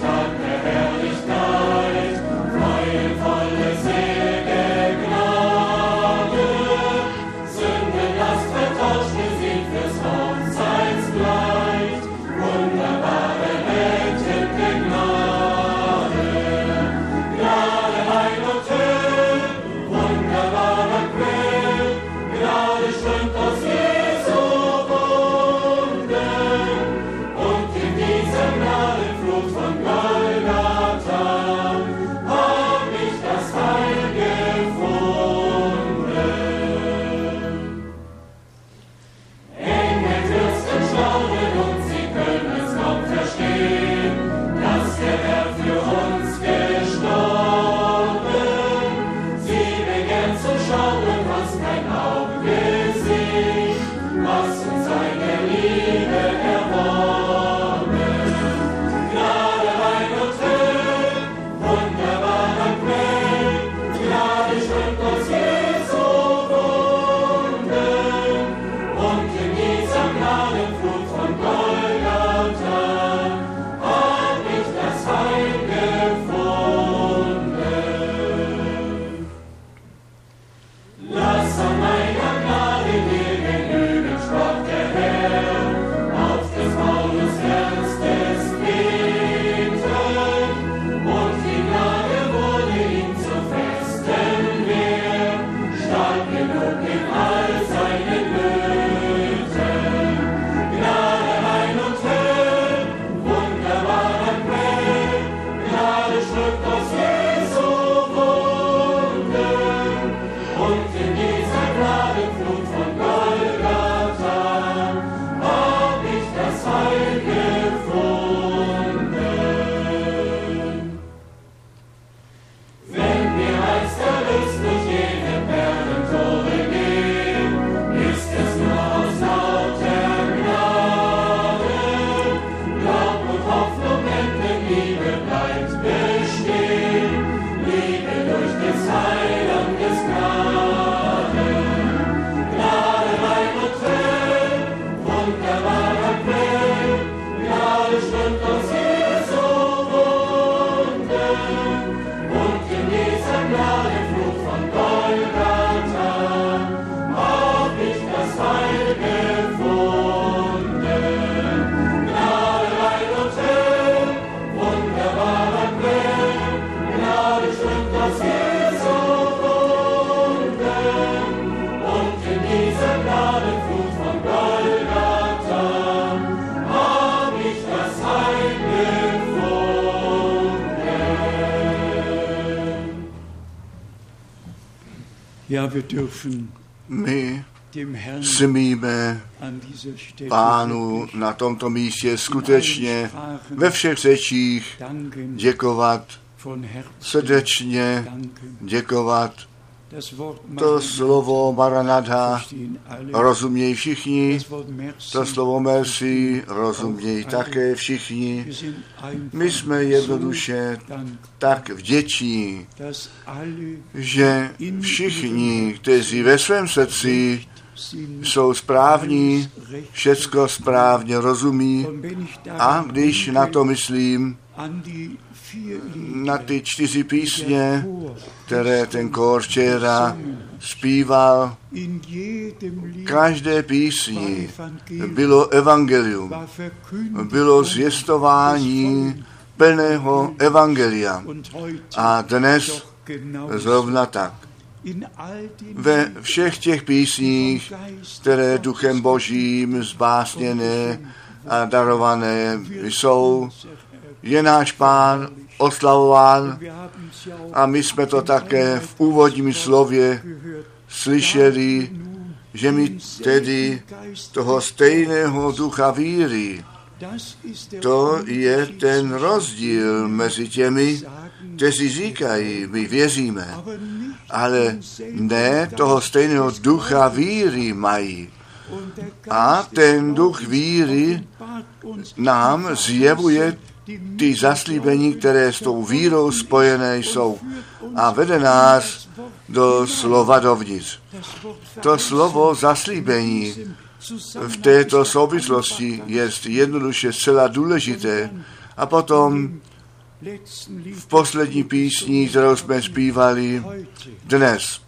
My smíme Pánu na tomto místě skutečně ve všech řečích děkovat, srdečně děkovat. To slovo Maranatha rozumějí všichni, to slovo merci rozumějí také všichni. My jsme jednoduše tak vděční, že všichni, kteří ve svém srdci jsou správní, všecko správně rozumí, a když na to myslím, na ty 4 písně, které ten kór včera zpíval, každé písni bylo evangelium, bylo zvěstování plného evangelia. A dnes zrovna tak. Ve všech těch písních, které Duchem Božím zbásněné a darované jsou, je náš Pán oslavován, a my jsme to také v úvodním slově slyšeli, že my tedy toho stejného ducha víry, to je ten rozdíl mezi těmi, kteří říkají, my věříme, ale ne toho stejného ducha víry mají. A ten duch víry nám zjevuje ty zaslíbení, které s tou vírou spojené jsou, a vede nás do slova dovnitř. To slovo zaslíbení v této souvislosti je jednoduše zcela důležité. A potom v poslední písni, kterou jsme zpívali dnes.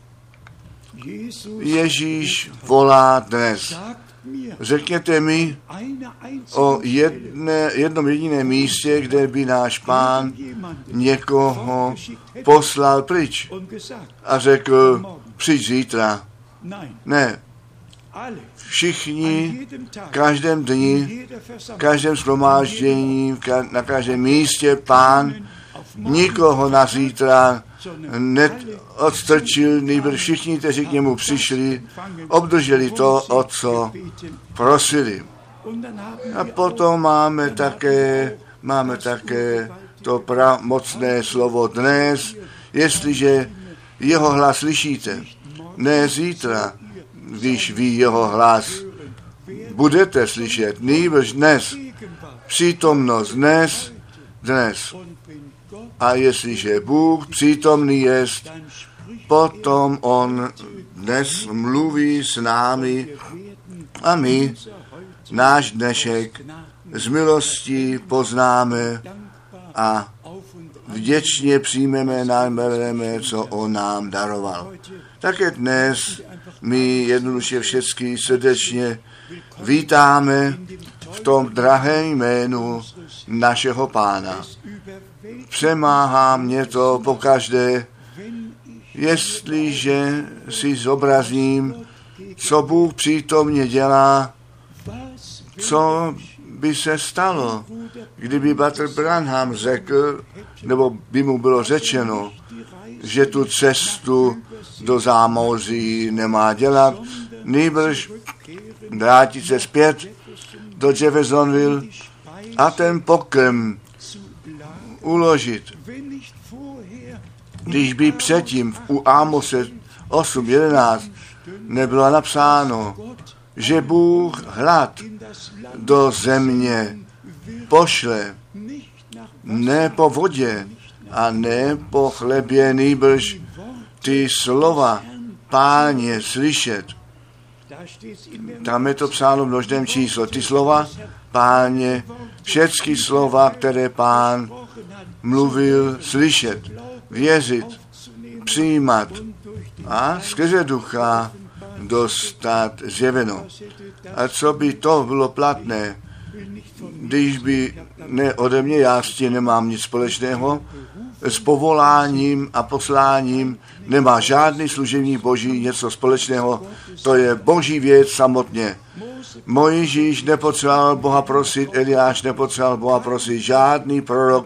Ježíš volá dnes. Řekněte mi o jednom jediném místě, kde by náš Pán někoho poslal pryč a řekl, přijď zítra. Ne. Všichni, každém dni, každém shromáždění, na každém místě Pán nikoho na zítra neodstrčil, nýbrž všichni, kteří k němu přišli, obdrželi to, o co prosili. A potom máme také to mocné slovo dnes, jestliže jeho hlas slyšíte, ne zítra, když vy jeho hlas budete slyšet, nýbrž dnes, přítomnost dnes. A jestliže Bůh přítomný jest, potom on dnes mluví s námi a my náš dnešek z milostí poznáme a vděčně přijmeme, nábereme, co on nám daroval. Také dnes my jednoduše všechny srdečně vítáme v tom drahém jménu našeho Pána. Přemáhá mě to pokaždé, jestliže si zobrazím, co Bůh přítomně dělá, co by se stalo, kdyby Bratr Branham řekl, nebo by mu bylo řečeno, že tu cestu do zámoří nemá dělat, nýbrž vrátit se zpět do Jeffersonville a ten pokrm uložit. Když by předtím u Ámose 8:11 nebylo napsáno, že Bůh hlad do země pošle, ne po vodě a ne po chlebě, nýbrž ty slova Páně slyšet. Tam je to psáno v množném číslo. Ty slova Páně, všechny slova, které Pán mluvil, slyšet, věřit, přijímat a skrze ducha dostat zjeveno. A co by to bylo platné, když by ne ode mě, já s tím nemám nic společného, s povoláním a posláním nemá žádný služebník Boží něco společného, to je Boží věc samotně. Mojžíš nepotřeboval Boha prosit, Eliáš nepotřeboval Boha prosit, žádný prorok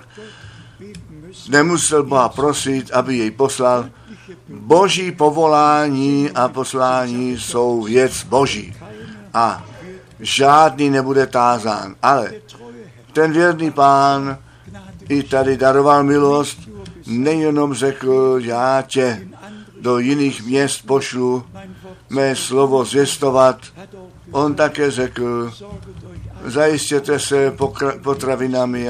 nemusel Boha prosit, aby jej poslal. Boží povolání a poslání jsou věc Boží a žádný nebude tázán, ale ten věrný Pán i tady daroval milost, nejenom řekl, já tě do jiných měst pošlu, mé slovo zvěstovat, on také řekl, zajistěte se potravinami,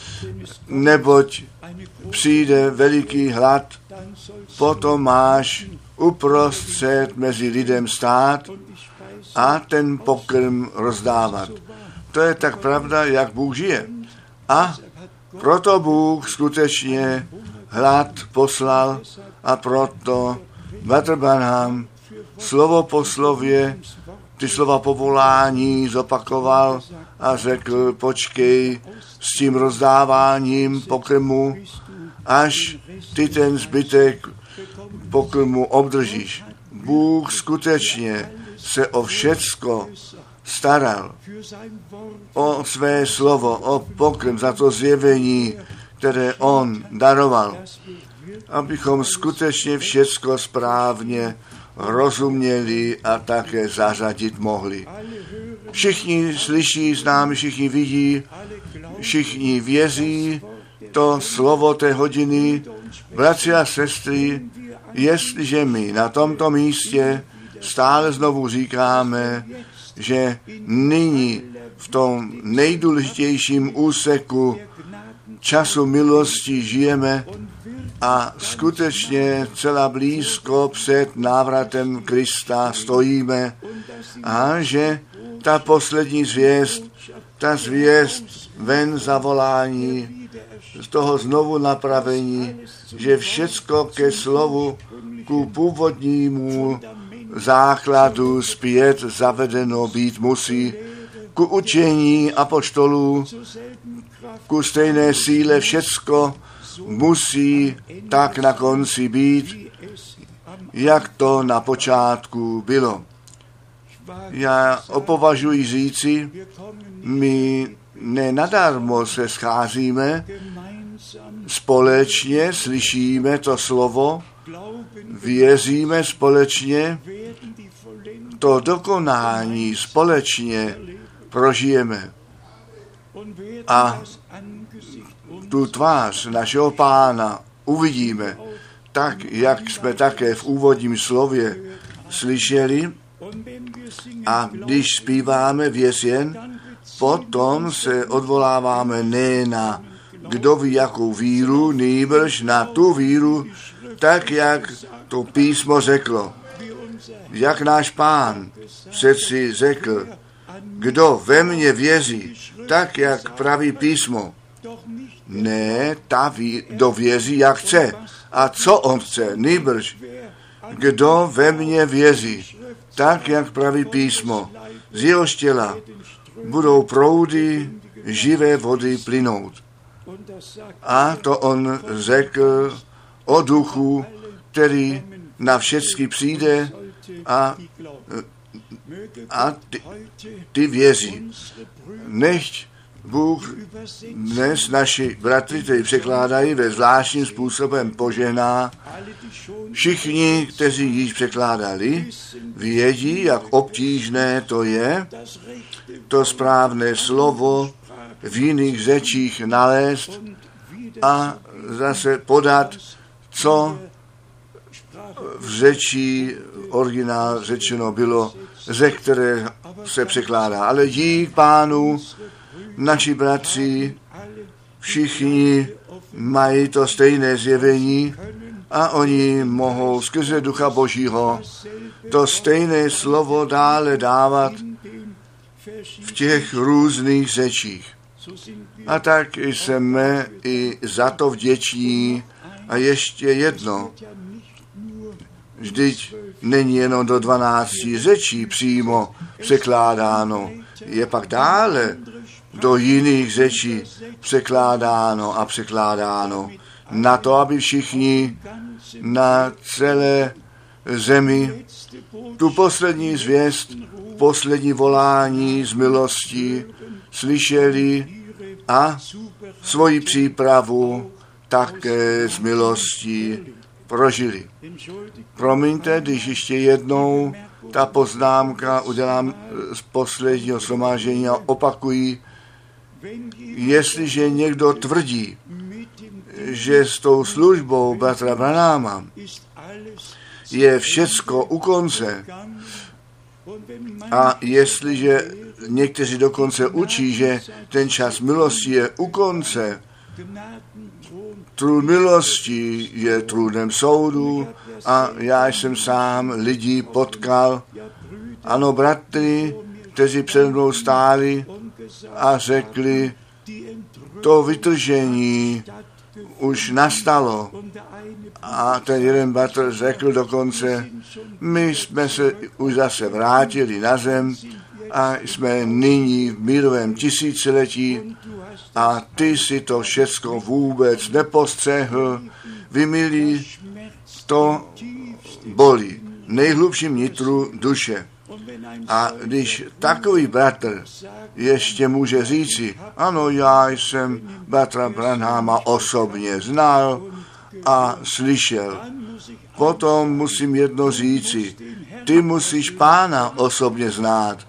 neboť přijde veliký hlad, potom máš uprostřed mezi lidem stát a ten pokrm rozdávat. To je tak pravda, jak Bůh žije. A proto Bůh skutečně hlad poslal a proto Bratr Branham slovo po slově, ty slova povolání zopakoval a řekl, počkej s tím rozdáváním pokrmu, až ty ten zbytek pokrmu obdržíš. Bůh skutečně se o všecko staral, o své slovo, o pokrm, za to zjevení, které on daroval, abychom skutečně všecko správně rozuměli a také zařadit mohli. Všichni slyší s námi, všichni vidí, všichni věří to slovo té hodiny. Bratři a sestry, jestliže my na tomto místě stále znovu říkáme, že nyní v tom nejdůležitějším úseku času milosti žijeme a skutečně celá blízko před návratem Krista stojíme a že ta poslední zvěst, ta zvěst ven zavolání z toho znovu napravení, že všecko ke slovu, ku původnímu základu zpět zavedeno být musí, ku učení apoštolů, ku stejné síle všecko musí tak na konci být, jak to na počátku bylo. Já opovažuji říci, my nenadarmo se scházíme, společně slyšíme to slovo, věříme společně, to dokonání společně prožijeme. A tu tvář našeho Pána uvidíme, tak, jak jsme také v úvodním slově slyšeli. A když zpíváme věř jen, potom se odvoláváme ne na kdo ví jakou víru, nýbrž na tu víru, tak jak to písmo řeklo. Jak náš Pán přeci řekl, kdo ve mně věří, tak jak praví písmo. Ne, kdo věří, jak chce. A co on chce? Nýbrž, kdo ve mně věří, tak jak praví písmo. Z jeho těla budou proudy živé vody plynout. A to on řekl o duchu, který na všecky přijde a ty věří. Nechť Bůh dnes naši bratry, kteří překládají ve zvláštním způsobem požehná. Všichni, kteří již překládali, vědí, jak obtížné to je, to správné slovo v jiných řečích nalézt a zase podat, co v řeči originál řečeno bylo, ze které se překládá. Ale dík Pánu, naši bratři, všichni mají to stejné zjevení a oni mohou skrze Ducha Božího to stejné slovo dále dávat v těch různých řečích. A tak jsme i za to vděční. A ještě jedno, vždyť není jenom do 12 řečí přímo překládáno, je pak dále do jiných řečí překládáno a překládáno. Na to, aby všichni na celé zemi tu poslední zvěst, poslední volání z milosti slyšeli a svoji přípravu také z milostí prožili. Promiňte, když ještě jednou ta poznámka udělám z posledního shromáždění a opakuji, jestliže někdo tvrdí, že s tou službou bratra Branhama je všecko u konce, a jestliže někteří dokonce učí, že ten čas milosti je u konce, trůn milosti je trůnem soudu a já jsem sám lidí potkal, ano, bratry, kteří před mnou stáli a řekli, to vytržení už nastalo. A ten jeden bratr řekl dokonce, my jsme se už zase vrátili na zem a jsme nyní v mírovém tisíciletí a ty si to všecko vůbec nepostřehl. Vy, milí, to bolí nejhlubším nitru duše. A když takový bratr ještě může říci, ano, já jsem bratra Branhama osobně znal a slyšel, potom musím jedno říci, ty musíš Pána osobně znát.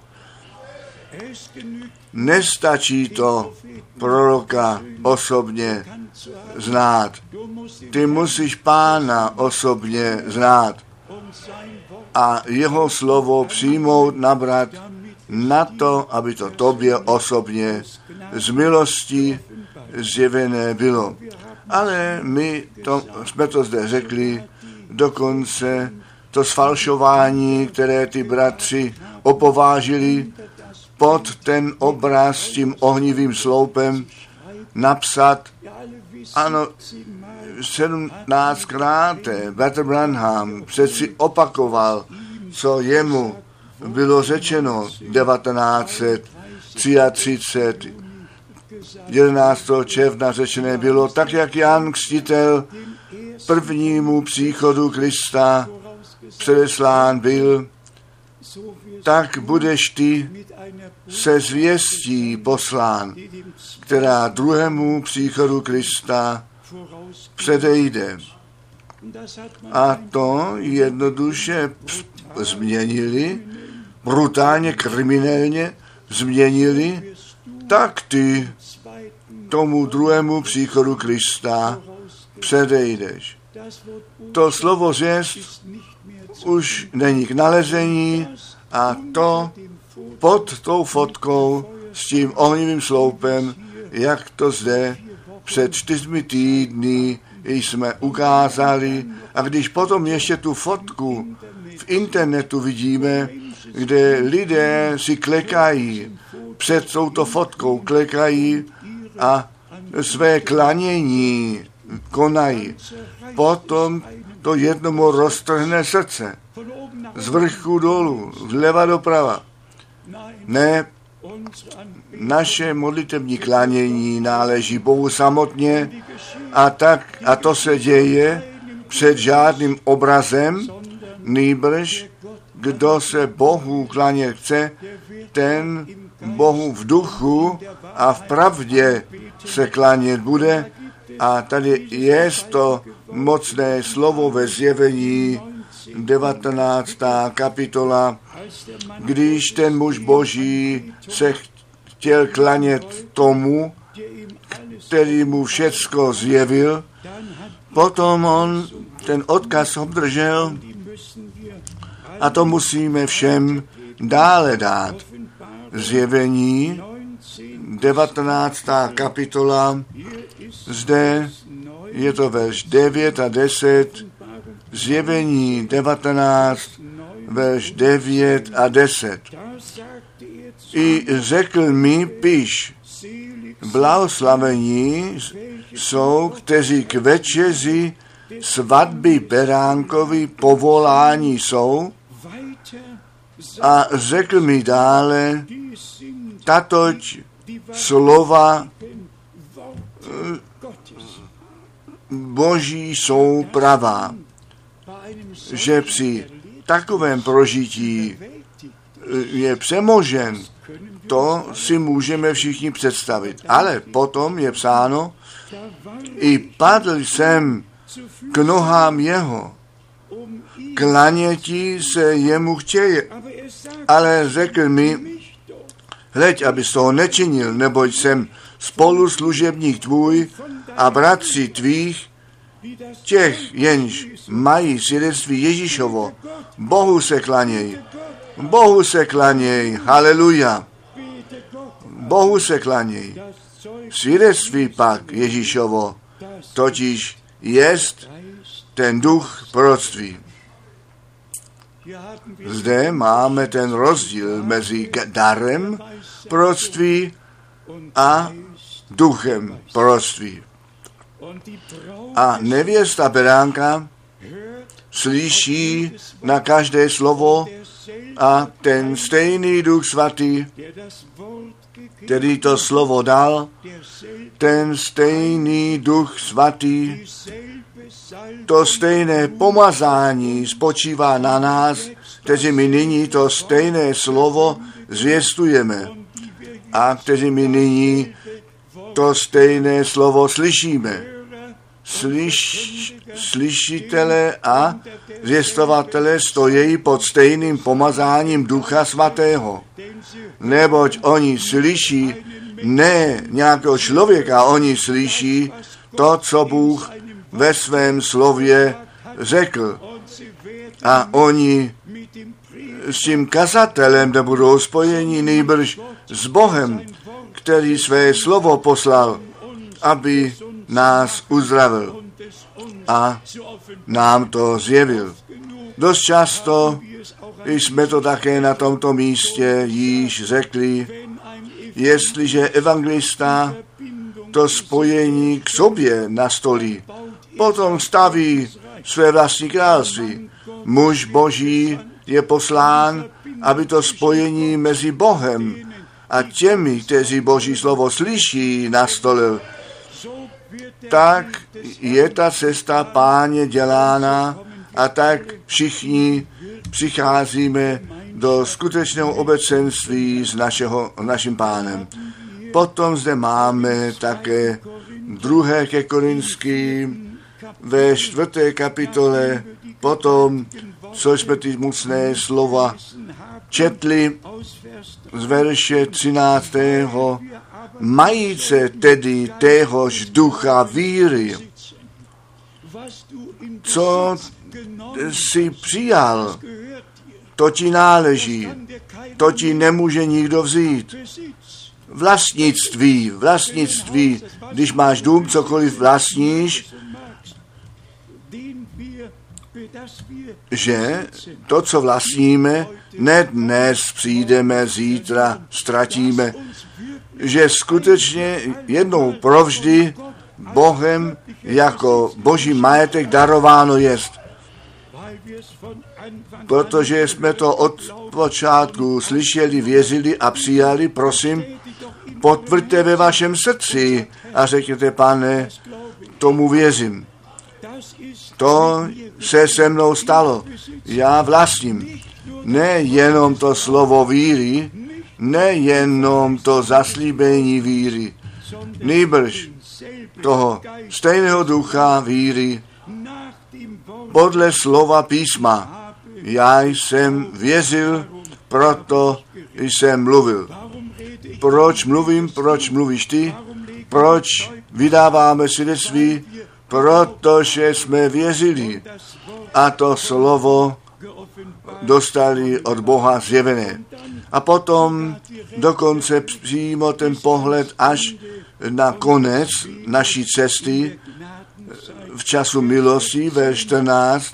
Nestačí to proroka osobně znát. Ty musíš Pána osobně znát a jeho slovo přijmout, nabrat na to, aby to tobě osobně z milosti zjevené bylo. Ale my jsme to zde řekli, dokonce to sfalšování, které ty bratři opovážili, pod ten obraz s tím ohnivým sloupem napsat Ano, 17krát Brother Branham přeci opakoval, co jemu bylo řečeno 1933. 11. června řečené bylo, tak jak Jan Křtitel prvnímu příchodu Krista předeslán byl, tak budeš ty se zvěstí poslán, která druhému příchodu Krista předejde. A to jednoduše změnili, brutálně, kriminálně změnili, tak ty tomu druhému příchodu Krista předejdeš. To slovo zvěst už není k nalezení a to pod tou fotkou s tím ohnivým sloupem, jak to zde před 4 týdny jsme ukázali. A když potom ještě tu fotku v internetu vidíme, kde lidé si klekají, před touto fotkou klekají a své klanění konají. Potom to jednomu roztrhne srdce. Z vrchu dolů, zleva doprava. Ne, naše modlitební klanění náleží Bohu samotně a to se děje před žádným obrazem, nýbrž kdo se Bohu klanět chce, ten Bohu v duchu a v pravdě se klanět bude. A tady je to mocné slovo ve Zjevení 19. kapitola, když ten muž Boží se chtěl klanět tomu, který mu všecko zjevil, potom on ten odkaz obdržel a to musíme všem dále dát. Zjevení 19. kapitola, zde je to verš 9 a 10, Zjevení 19, verš 9 a 10. I řekl mi, píš, blahoslavení jsou, kteří k večeři svatby beránkovi povolání jsou. A řekl mi dále, tatoť slova Boží jsou pravá, že při takovém prožití je přemožen, to si můžeme všichni představit. Ale potom je psáno, i padl jsem k nohám jeho, klaněti se jemu chtěje, ale řekl mi, hleď, abys toho nečinil, neboť jsem spoluslužebník tvůj a bratři tvých, těch, jenž mají svědectví Ježíšovo, Bohu se klaněj. Bohu se klaněj, haleluja. Bohu se klaněj. Svědectví pak Ježíšovo, totiž jest ten duch proroctví. Zde máme ten rozdíl mezi darem proroctví a duchem proroctví. A nevěsta beránka slyší na každé slovo a ten stejný Duch Svatý, který to slovo dal, ten stejný Duch Svatý, to stejné pomazání spočívá na nás, kteří my nyní to stejné slovo zvěstujeme a kteří my nyní to stejné slovo slyšíme. Slyšitele a zvěstovatele stojí pod stejným pomazáním Ducha Svatého. Neboť oni slyší ne nějakého člověka, oni slyší to, co Bůh ve svém slově řekl. A oni s tím kazatelem nebudou spojeni, nýbrž s Bohem, který své slovo poslal, aby nás uzdravil a nám to zjevil. Dost často jsme to také na tomto místě již řekli, jestliže evangelista to spojení k sobě nastolí. Potom staví své vlastní království. Muž Boží je poslán, aby to spojení mezi Bohem a těmi, kteří Boží slovo slyší, nastolil. Tak je ta cesta Páně dělána a tak všichni přicházíme do skutečného obecenství s naším Pánem. Potom zde máme také 2. ke Korinským ve 4. kapitole, potom, co jsme ty mocné slova četli z verše 13. Majíce tedy téhož ducha víry, co jsi přijal, to ti náleží, to ti nemůže nikdo vzít. Vlastnictví, když máš dům, cokoliv vlastníš, že to, co vlastníme, ne dnes přijdeme, zítra ztratíme, že skutečně jednou provždy Bohem jako Boží majetek darováno jest. Protože jsme to od počátku slyšeli, věřili a přijali, prosím, potvrďte ve vašem srdci a řekněte, Pane, tomu věřím. To se mnou stalo. Já vlastním. Nejenom to slovo víry, nejenom to zaslíbení víry, nýbrž toho stejného ducha víry podle slova písma. Já jsem věřil, proto jsem mluvil. Proč mluvím, proč mluvíš ty? Proč vydáváme svědectví? Protože jsme věřili a to slovo dostali od Boha zjevené. A potom dokonce přímo ten pohled až na konec naší cesty v času milosti, ve 14,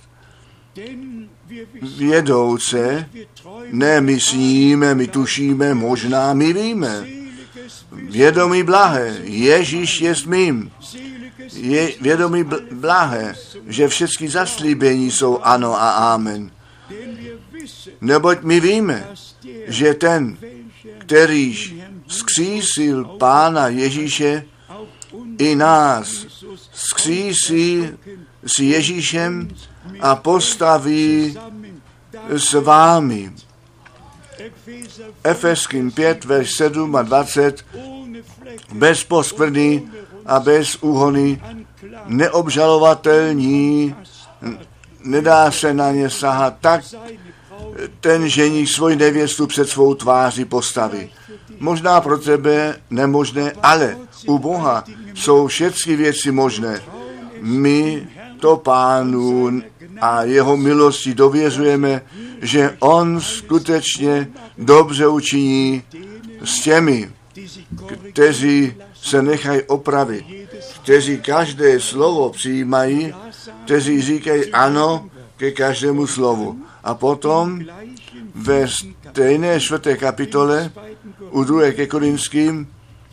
vědouce, ne my sníme, my tušíme, možná my víme. Vědomí blahé, Ježíš jest mým. Je vědomí blahé, že všechny zaslíbení jsou ano a amen. Neboť my víme, že ten, kterýž vzkřísil Pána Ježíše, i nás vzkřísí s Ježíšem a postaví s vámi. Efeským 5, verš 7 a 20, bez poskvrny a bez úhony, neobžalovatelní, nedá se na ně sahat, tak ten ženich svoji nevěstu před svou tváří postaví. Možná pro tebe nemožné, ale u Boha jsou všechny věci možné. My to Pánu a jeho milosti dověřujeme, že on skutečně dobře učiní s těmi, kteří se nechají opravit, kteří každé slovo přijímají, kteří říkají ano ke každému slovu. A potom ve stejné 4. kapitole u 2. ke Korinským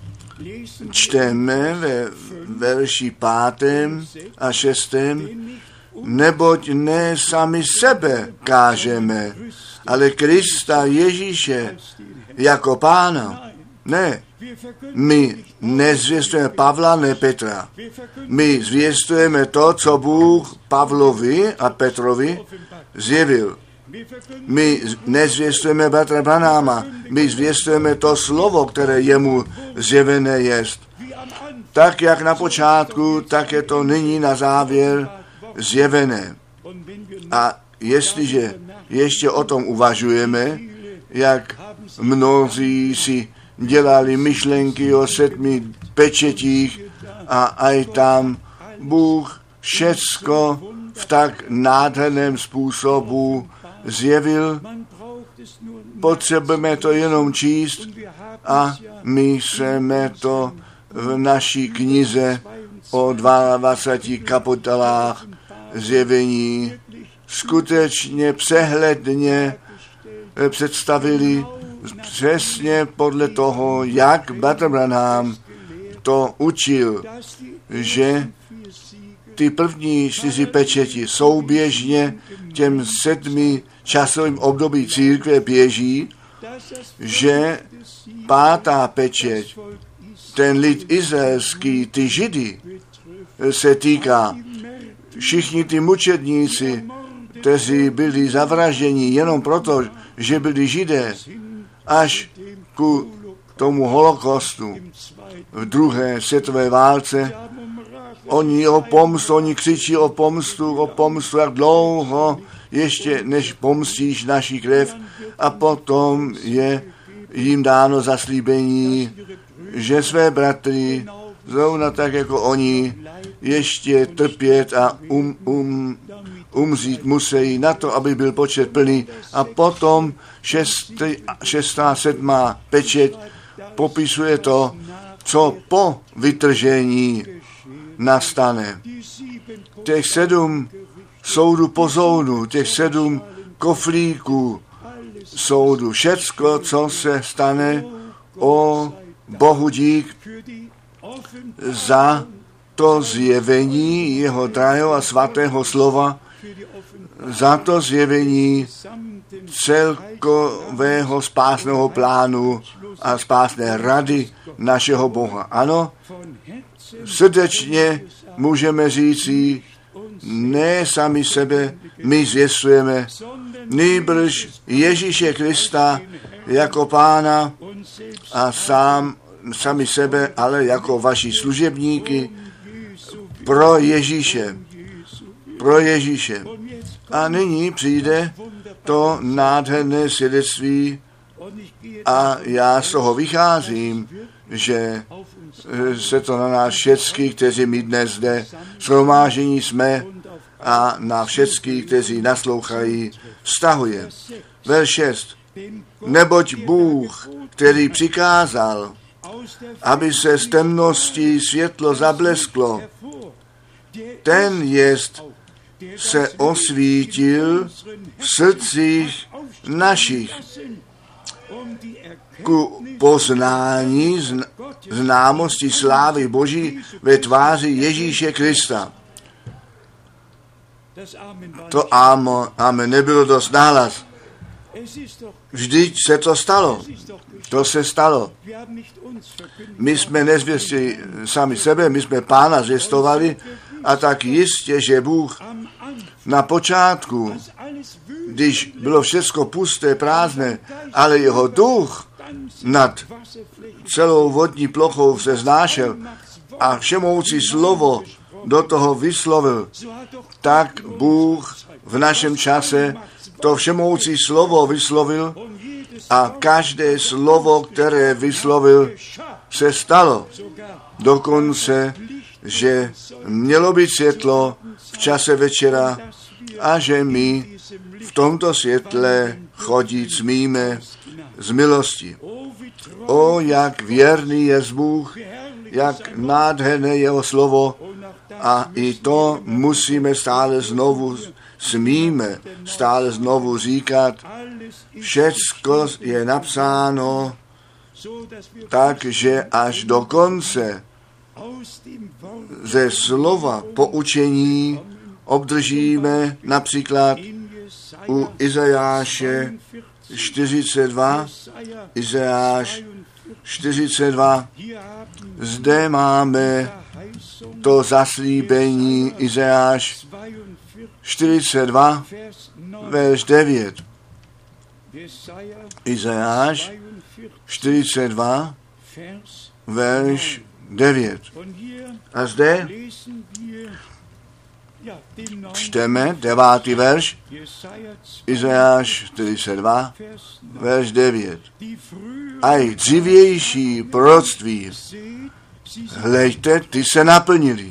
čteme ve verši 5. a 6. Neboť ne sami sebe kážeme, ale Krista Ježíše jako Pána. Ne, my nezvěstujeme Pavla, ne Petra. My zvěstujeme to, co Bůh Pavlovi a Petrovi zjevil. My nezvěstujeme bratra Branáma, my zvěstujeme to slovo, které jemu zjevené jest. Tak, jak na počátku, tak je to nyní na závěr zjevené. A jestliže ještě o tom uvažujeme, jak mnozí si dělali myšlenky o 7 pečetích a aj tam Bůh všecko v tak nádherném způsobu zjevil, potřebujeme to jenom číst a my jsme to v naší knize o 22 kapitolách zjevení skutečně přehledně představili přesně podle toho, jak Bratr Branham to učil, že ty první 4 pečeti souběžně těm 7 časovým období církve běží, že 5. pečeť, ten lid izraelský, ty Židy, se týká. Všichni ty mučedníci, kteří byli zavražděni jenom proto, že byli Židé, až ku tomu holokaustu v druhé světové válce. Oni křičí o pomstu, jak dlouho ještě než pomstíš naši krev, a potom je jim dáno zaslíbení, že své bratry zrovna tak jako oni ještě trpět a umřít musí na to, aby byl počet plný. A potom 6. 7. pečeť popisuje to, co po vytržení nastane. Těch 7 soudů pozónu, těch 7 koflíků soudu, všecko, co se stane, o Bohu dík za to zjevení jeho drahého a svatého slova, za to zjevení celkového spásného plánu a spásné rady našeho Boha. Ano, srdečně můžeme říci, ne sami sebe my zvěstujeme, nýbrž Ježíše Krista jako Pána a sami sebe, ale jako vaši služebníky pro Ježíše. A nyní přijde to nádherné svědectví a já z toho vycházím, že se to na nás všecky, kteří my dnes zde shromáždění jsme, a na všecky, kteří naslouchají, vztahuje. Verš 6. Neboť Bůh, který přikázal, aby se z temnosti světlo zablesklo, ten jest se osvítil v srdcích našich ku poznání známosti slávy Boží ve tváři Ježíše Krista. To amen nebylo dost nahlas. Vždyť se to stalo. To se stalo. My jsme nezvěstili sami sebe, my jsme Pána zvěstovali, a tak jistě, že Bůh na počátku, když bylo všecko pusté, prázdné, ale jeho duch nad celou vodní plochou se znášel a všemoucí slovo do toho vyslovil, tak Bůh v našem čase to všemoucí slovo vyslovil a každé slovo, které vyslovil, se stalo. Dokonce, že mělo být světlo v čase večera a že my v tomto světle chodit smíme z milosti. O, jak věrný je Bůh, jak nádherné jeho slovo, a i to musíme smíme stále znovu říkat. Všecko je napsáno tak, že až do konce ze slova poučení obdržíme například u Izajáše 42, Izajáš 42, zde máme to zaslíbení Izajáš 42, verš 9. Izajáš 42, verš 9. A zde čteme 9. verš, Izajáš 42, verš 9. Aj dřívější proroctví, hleďte, ty se naplnili.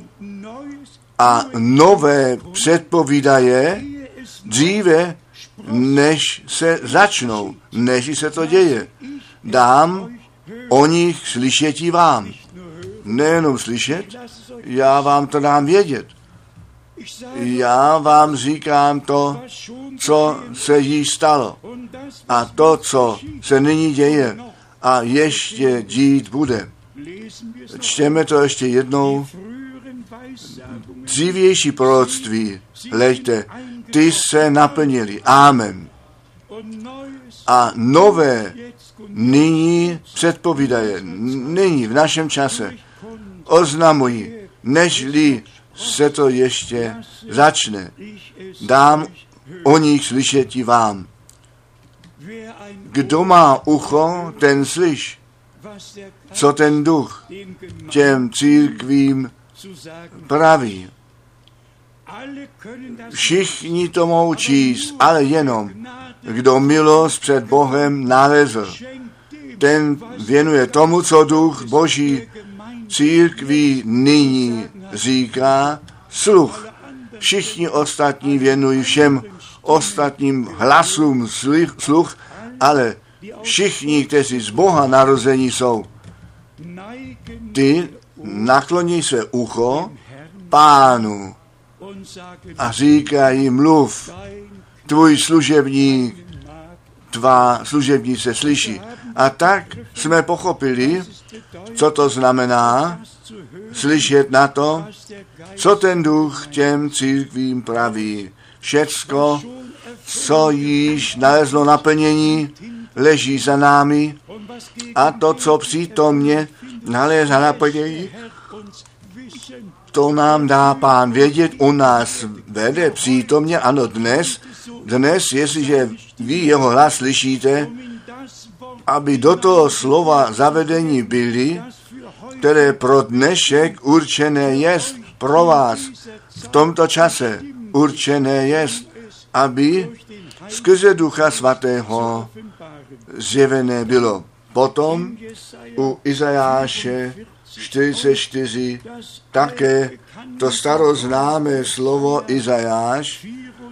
A nové předpovídaje dříve, než se začnou, než se to děje. Dám o nich slyšetí vám. Nejenom slyšet, já vám to dám vědět. Já vám říkám to, co se již stalo. A to, co se nyní děje a ještě dít bude. Čtěme to ještě jednou. Dřívější proroctví, hleďte, ty se naplnili. Amen. A nové nyní předpovídaje, nyní v našem čase oznamují, nežli se to ještě začne. Dám o nich slyšeti vám. Kdo má ucho, ten slyš, co ten duch těm církvím praví. Všichni to mohou číst, ale jenom, kdo milost před Bohem nalezl, ten věnuje tomu, co duch Boží církví nyní říká, sluch. Všichni ostatní věnují všem ostatním hlasům sluch, ale všichni, kteří z Boha narození jsou, ty nakloní své ucho Pánu a říkají, mluv, tvůj služebník, tvá služebnice slyší. A tak jsme pochopili, co to znamená slyšet na to, co ten duch těm církvím praví. Všecko, co již nalezlo naplnění, leží za námi a to, co přítomně nalézá naplnění, to nám dá Pán vědět, u nás vede přítomně, ano dnes, jestliže vy jeho hlas slyšíte, aby do toho slova zavedení byli, které pro dnešek určené jest, pro vás v tomto čase určené jest, aby skrze Ducha Svatého zjevené bylo. Potom u Izajáše 44 také to staroznámé slovo Izajáš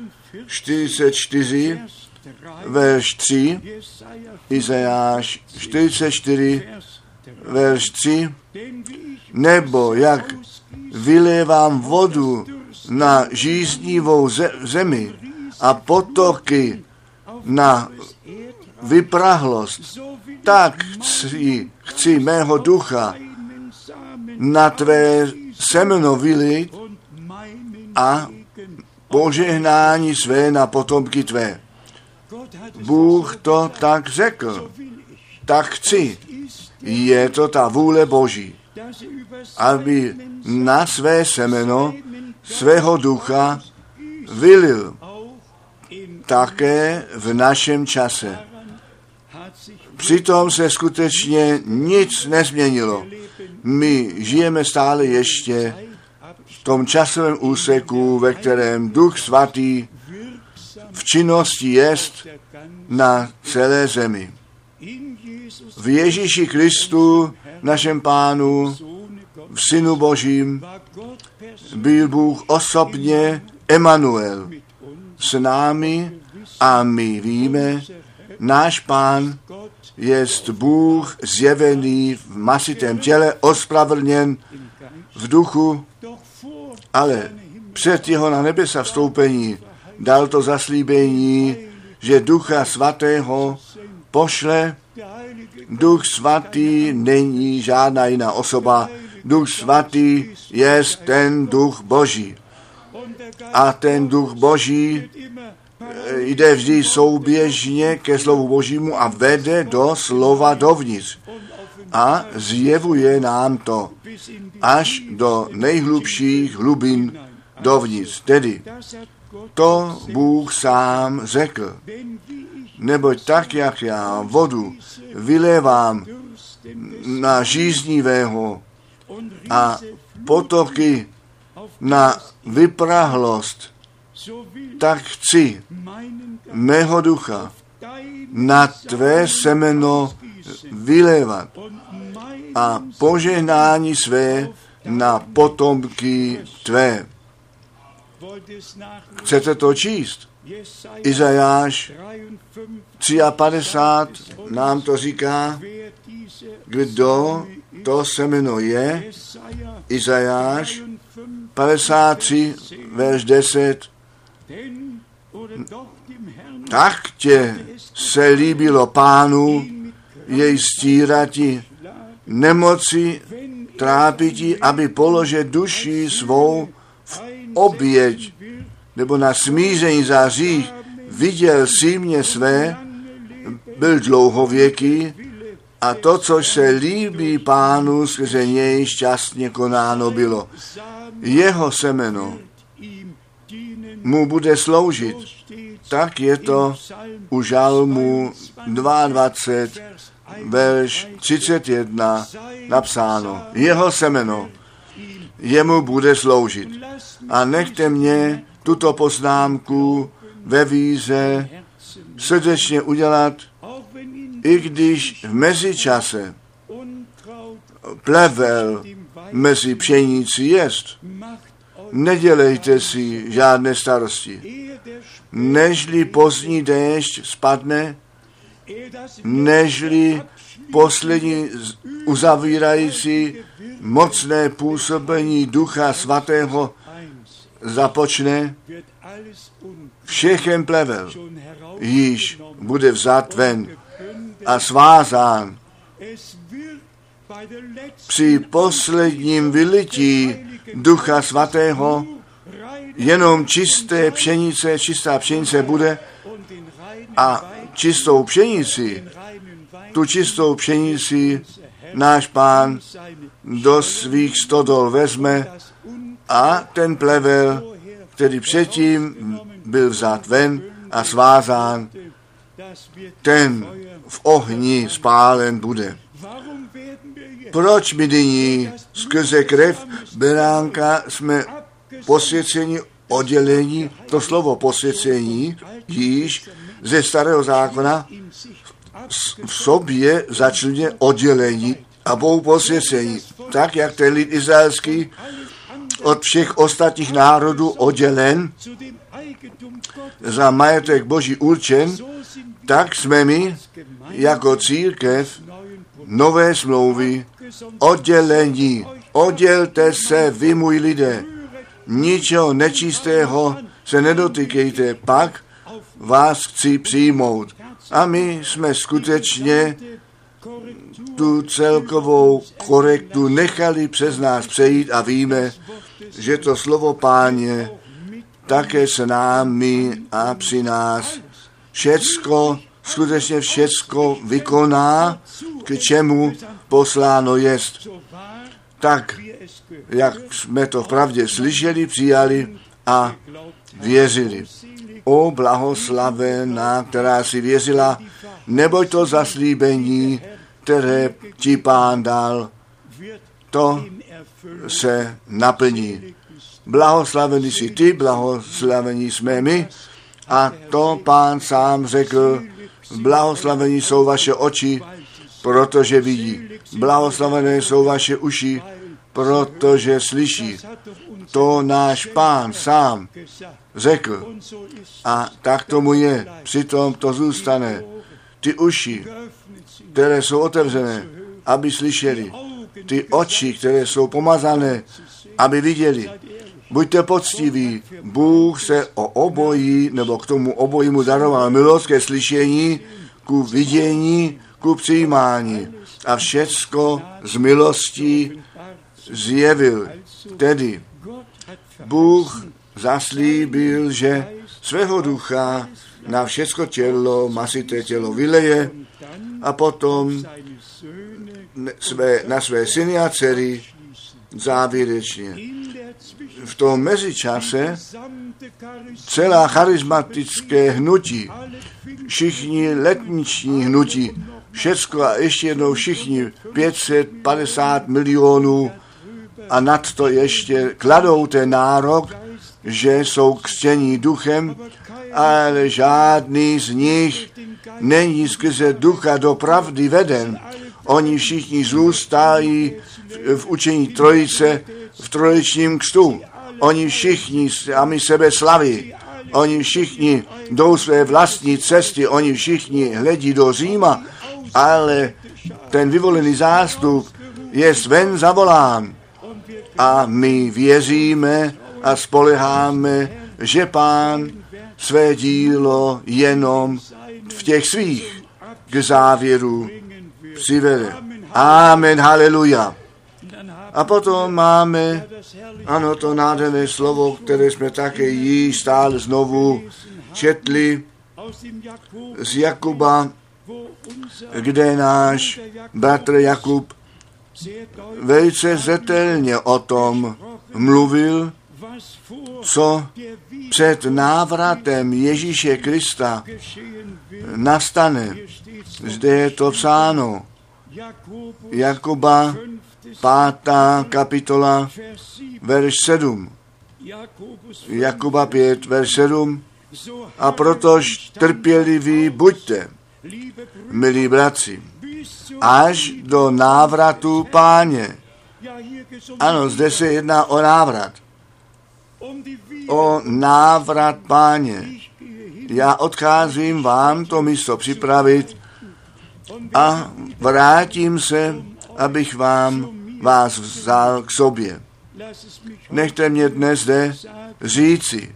44 verš 3, Izajáš 44 verš 3, nebo jak vylévám vodu na žíznivou zemi a potoky na vyprahlost, tak chci mého ducha na tvé semeno vylít a požehnání své na potomky tvé. Bůh to tak řekl, tak chci. Je to ta vůle Boží, aby na své semeno svého ducha vylil také v našem čase. Přitom se skutečně nic nezměnilo. My žijeme stále ještě v tom časovém úseku, ve kterém Duch Svatý v činnosti jest na celé zemi. V Ježíši Kristu, našem Pánu, v Synu Božím, byl Bůh osobně Emanuel s námi a my víme, náš Pán jest Bůh zjevený v masitém těle, ospravedlněn v duchu, ale před jeho na nebesa vstoupení dal to zaslíbení, že Ducha Svatého pošle. Duch Svatý není žádná jiná osoba. Duch Svatý je ten Duch Boží. A ten Duch Boží jde vždy souběžně ke slovu Božímu a vede do slova dovnitř. A zjevuje nám to až do nejhlubších hlubin dovnitř. Tedy to Bůh sám řekl. Neboť tak, jak já vodu vylévám na žíznivého a potoky na vyprahlost, tak chci mého ducha na tvé semeno vylévat a požehnání své na potomky tvé. Chcete to číst? Izajáš 53 nám to říká, kdo to semeno je. Izajáš 53, verš 10. Tak tě se líbilo Pánu, jej stírati, nemoci trápití, aby položil duši svou v oběť, nebo na smíření za hřích, viděl símě své, byl dlouhověký a to, což se líbí Pánu, skrze něj šťastně konáno bylo. Jeho semeno mu bude sloužit. Tak je to u Žalmu 22, verš 31 napsáno. Jeho semeno jemu bude sloužit. A nechte mě tuto poznámku ve víře srdečně udělat, i když v mezičase plevel mezi pšenicí jest. Nedělejte si žádné starosti. Nežli pozdní déšť spadne, nežli poslední uzavírající mocné působení Ducha Svatého započne, všechen plevel již bude vzat ven a svázán. Při posledním vylití Ducha Svatého jenom čistá pšenice bude a čistou pšenici, tu čistou pšenici náš Pán do svých stodol vezme a ten plevel, který předtím byl vzat ven a svázán, ten v ohni spálen bude. Proč my nyní skrze krev beránka jsme posvěcení, oddělení, to slovo posvěcení již ze Starého zákona v sobě začne oddělení a Bohu posvěcení. Tak, jak ten lid izraelský od všech ostatních národů oddělen, za majetek Boží určen, tak jsme my jako církev nové smlouvy oddělení. Oddělte se vy, můj lidé, ničeho nečistého se nedotýkejte, pak vás chci přijmout. A my jsme skutečně tu celkovou korektu nechali přes nás přejít a víme, že to slovo Páně také s námi a při nás skutečně všecko vykoná, k čemu posláno jest. Tak, jak jsme to v pravdě slyšeli, přijali a věřili. O blahoslavená, která si věřila, neboť to zaslíbení, které ti Pán dal, to se naplní. Blahoslavený jsi ty, blahoslavení jsme my, a to Pán sám řekl, blahoslavení jsou vaše oči, protože vidí. Blahoslavené jsou vaše uši, protože slyší. To náš Pán sám řekl. A tak tomu je. Přitom to zůstane. Ty uši, které jsou otevřené, aby slyšeli. Ty oči, které jsou pomazané, aby viděli. Buďte poctiví. Bůh se o obojí, nebo k tomu obojímu daroval milost ke slyšení, ku vidění, ku přijímání. A všecko z milostí zjevil. Tedy Bůh zaslíbil, že svého ducha na všecko tělo, masité tělo vyleje a potom na své syny a dcery závěrečně. V tom mezičase celá charismatické hnutí, všichni letniční hnutí, všecko a ještě jednou všichni 550 milionů a nad to ještě kladou ten nárok, že jsou křtění duchem, ale žádný z nich není skrze ducha do pravdy veden. Oni všichni zůstají v učení trojice v trojičním křtu. Oni všichni sami sebe slaví. Oni všichni jdou své vlastní cesty. Oni všichni hledí do Říma, ale ten vyvolený zástup je ven zavolán. A my věříme a spoleháme, že Pán své dílo jenom v těch svých k závěru přivede. Amen, haleluja. A potom máme, ano, to nádherné slovo, které jsme také jí stále znovu četli z Jakuba, kde náš bratr Jakub velice zetelně o tom mluvil, co před návratem Ježíše Krista nastane. Zde je to psáno. Jakuba 5. kapitola, verš 7. Jakuba 5, verš 7. A protož trpěliví buďte, milí bratři, až do návratu Páně. Ano, zde se jedná o návrat. O návrat Páně. Já odcházím vám to místo připravit a vrátím se, abych vás vzal k sobě. Nechte mě dnes zde říci,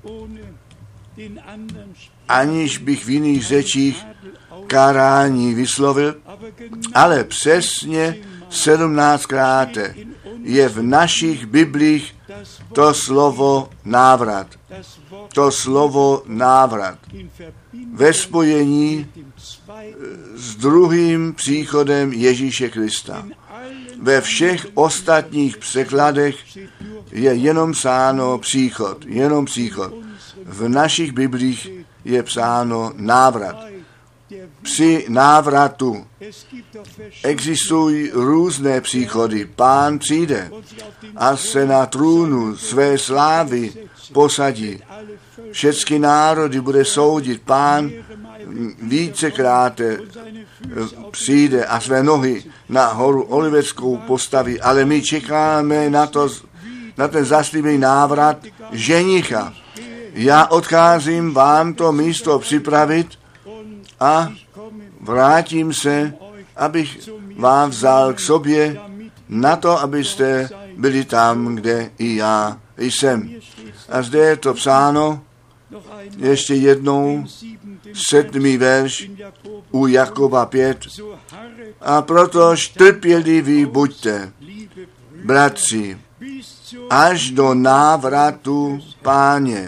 aniž bych v jiných řečích karání vyslovil, ale přesně 17krát je v našich biblích to slovo návrat. To slovo návrat. Ve spojení s druhým příchodem Ježíše Krista. Ve všech ostatních překladech je jenom psáno příchod, jenom příchod. V našich biblích je psáno návrat. Při návratu existují různé příchody. Pán přijde a se na trůnu své slávy posadí. Všechny národy bude soudit. Pán vícekrát přijde a své nohy na horu Oliveckou postaví, ale my čekáme na ten zaslíbený návrat ženicha. Já odcházím vám to místo připravit a vrátím se, abych vám vzal k sobě na to, abyste byli tam, kde i já jsem. A zde je to psáno ještě jednou, 7. verš u Jakuba 5. A protož trpěliví buďte, bratři, až do návratu Páně.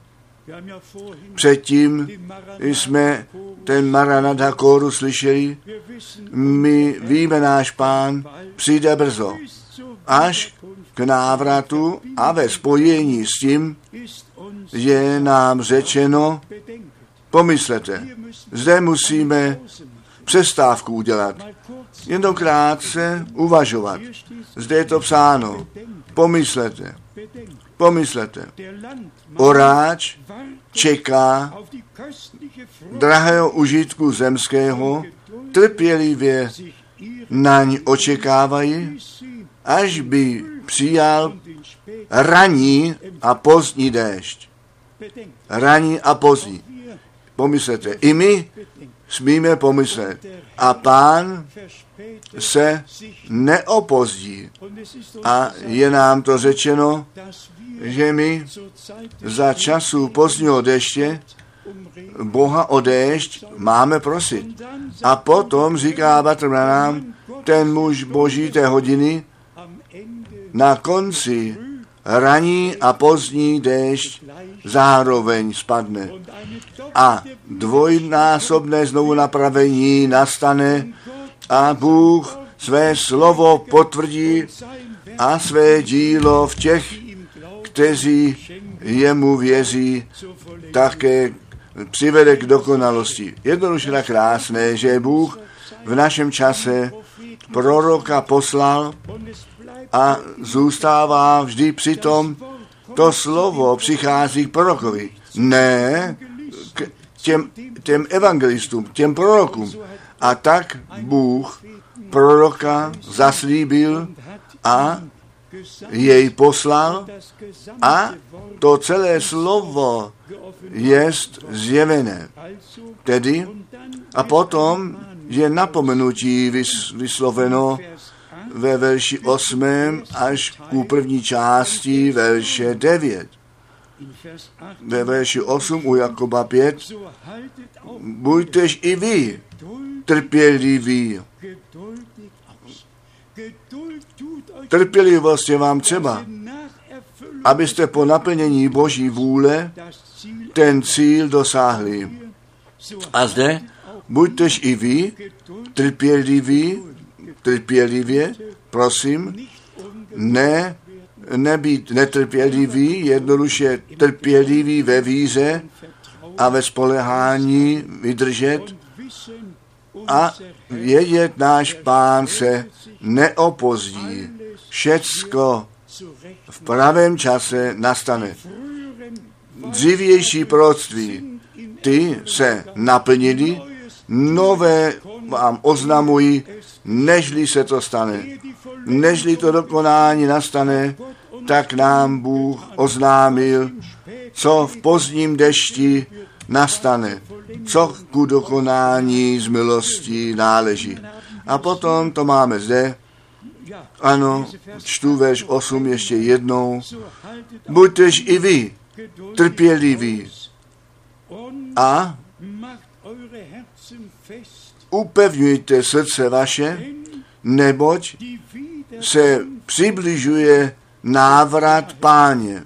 Předtím jsme ten Maranatha kóru slyšeli. My víme, náš Pán přijde brzo. Až k návratu a ve spojení s tím je nám řečeno, pomyslete, zde musíme přestávku udělat. Jednokrát se uvažovat. Zde je to psáno. Pomyslete. Oráč čeká drahého užitku zemského, trpělivě naň očekávají, až by přijal ranní a pozdní déšť. Ranní a pozdní. Pomyslete. I my smíme pomyslet. A Pán se neopozdí. A je nám to řečeno, že my za času pozdního déště Boha o déšť máme prosit. A potom říká bratr Branham, ten muž Boží té hodiny, na konci ranní a pozdní déšť zároveň spadne. A dvojnásobné znovu napravení nastane a Bůh své slovo potvrdí a své dílo v těch, kteří jemu věří, také přivede k dokonalosti. Jednoduše tak krásné, že Bůh v našem čase proroka poslal a zůstává vždy přitom, to slovo přichází k prorokovi. Ne k těm evangelistům, těm prorokům. A tak Bůh proroka zaslíbil a jej poslal a to celé slovo jest zjevené. Tedy a potom je napomenutí vysloveno ve verši 8 až ku první části verše 9. Ve verši 8 u Jakuba 5 buďtež i vy trpěliví Trpělivost je vám třeba, abyste po naplnění Boží vůle ten cíl dosáhli. A zde buďtež i vy trpělivě, prosím, nebýt netrpělivý, jednoduše trpělivý ve víře a ve spolehání vydržet a vědět, náš Pán se neopozdí. Všecko v pravém čase nastane. Dřívější proroctví, ty se naplnily, nové vám oznamují, nežli se to stane. Nežli to dokonání nastane, tak nám Bůh oznámil, co v pozdním dešti nastane, co ku dokonání z milostí náleží. A potom to máme zde, ano, čtu verš 8 ještě jednou, buďtež i vy trpěliví a upevňujte srdce vaše, neboť se přibližuje návrat Páně.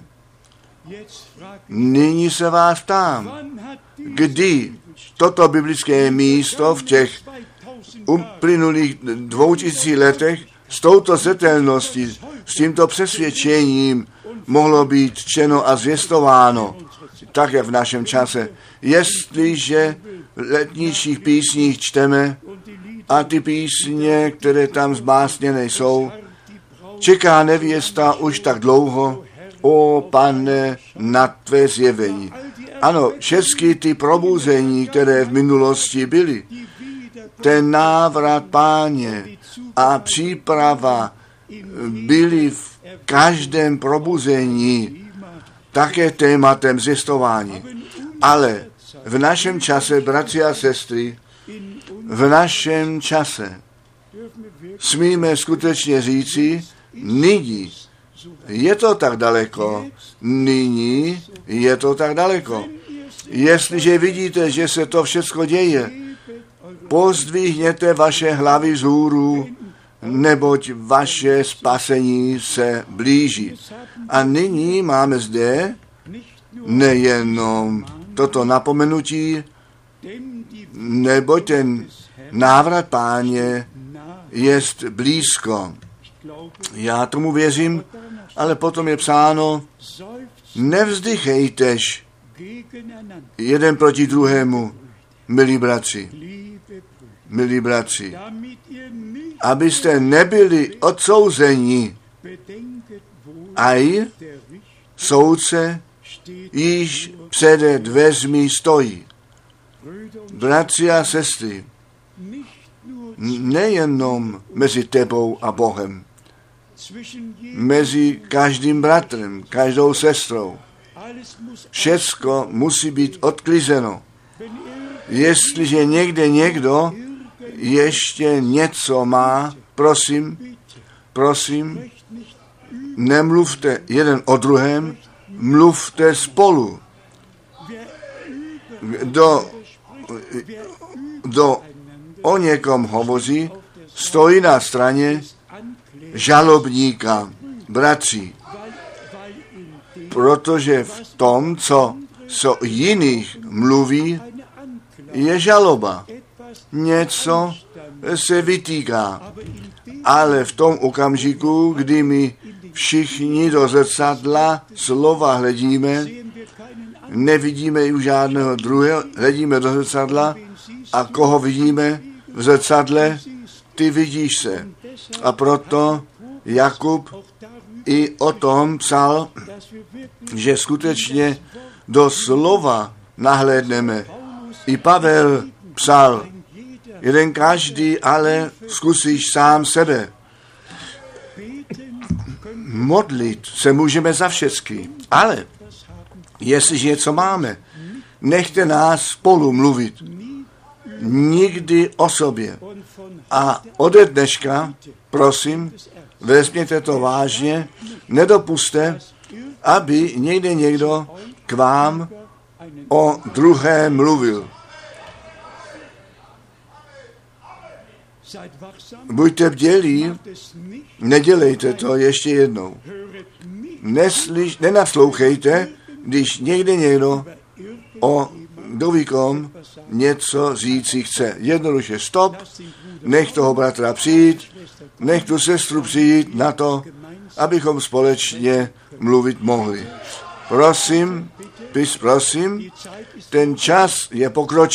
Nyní se vás ptám, kdy toto biblické místo v těch uplynulých 2000 letech s touto zřetelností, s tímto přesvědčením mohlo být čteno a zvěstováno, tak je v našem čase. Jestliže v letničních písních čteme a ty písně, které tam zbásněné jsou, čeká nevěsta už tak dlouho, o Pane, na tvé zjevení. Ano, všechny ty probuzení, které v minulosti byly, ten návrat Páně a příprava byly v každém probuzení také tématem zjistování. Ale v našem čase, bratři a sestry, v našem čase smíme skutečně říci, nyní je to tak daleko, nyní je to tak daleko. Jestliže vidíte, že se to všechno děje, pozdvihněte vaše hlavy vzhůru, neboť vaše spasení se blíží. A nyní máme zde nejenom toto napomenutí, neboť ten návrat Páně jest blízko. Já tomu věřím, ale potom je psáno, nevzdychejtež jeden proti druhému, milí bratři, abyste nebyli odsouzeni, aj soudce již přede dveřmi stojí. Bratři a sestry, nejenom mezi tebou a Bohem, mezi každým bratrem, každou sestrou. Všecko musí být odklizeno. Jestliže někde někdo ještě něco má, prosím, nemluvte jeden o druhém, mluvte spolu. Kdo o někom hovoří, stojí na straně žalobníka, bratří, protože v tom, co jiných mluví, je žaloba. Něco se vytýká, ale v tom okamžiku, kdy my všichni do zrcadla slova hledíme, nevidíme už žádného druhého, hledíme do zrcadla a koho vidíme v zrcadle, ty vidíš se. A proto Jakub i o tom psal, že skutečně do slova nahlédneme. I Pavel psal, jeden každý, ale zkusíš sám sebe. Modlit se můžeme za všecky, ale jestliže něco máme, nechte nás spolu mluvit. Nikdy o sobě. A ode dneška, prosím, vezměte to vážně, nedopuste, aby někde někdo k vám o druhém mluvil. Buďte bdělí, nedělejte to ještě jednou. Nenaslouchejte, když někdo o dovíkom něco říci chce. Jednoduše stop, nech toho bratra přijít, nech tu sestru přijít na to, abychom společně mluvit mohli. Prosím, ten čas je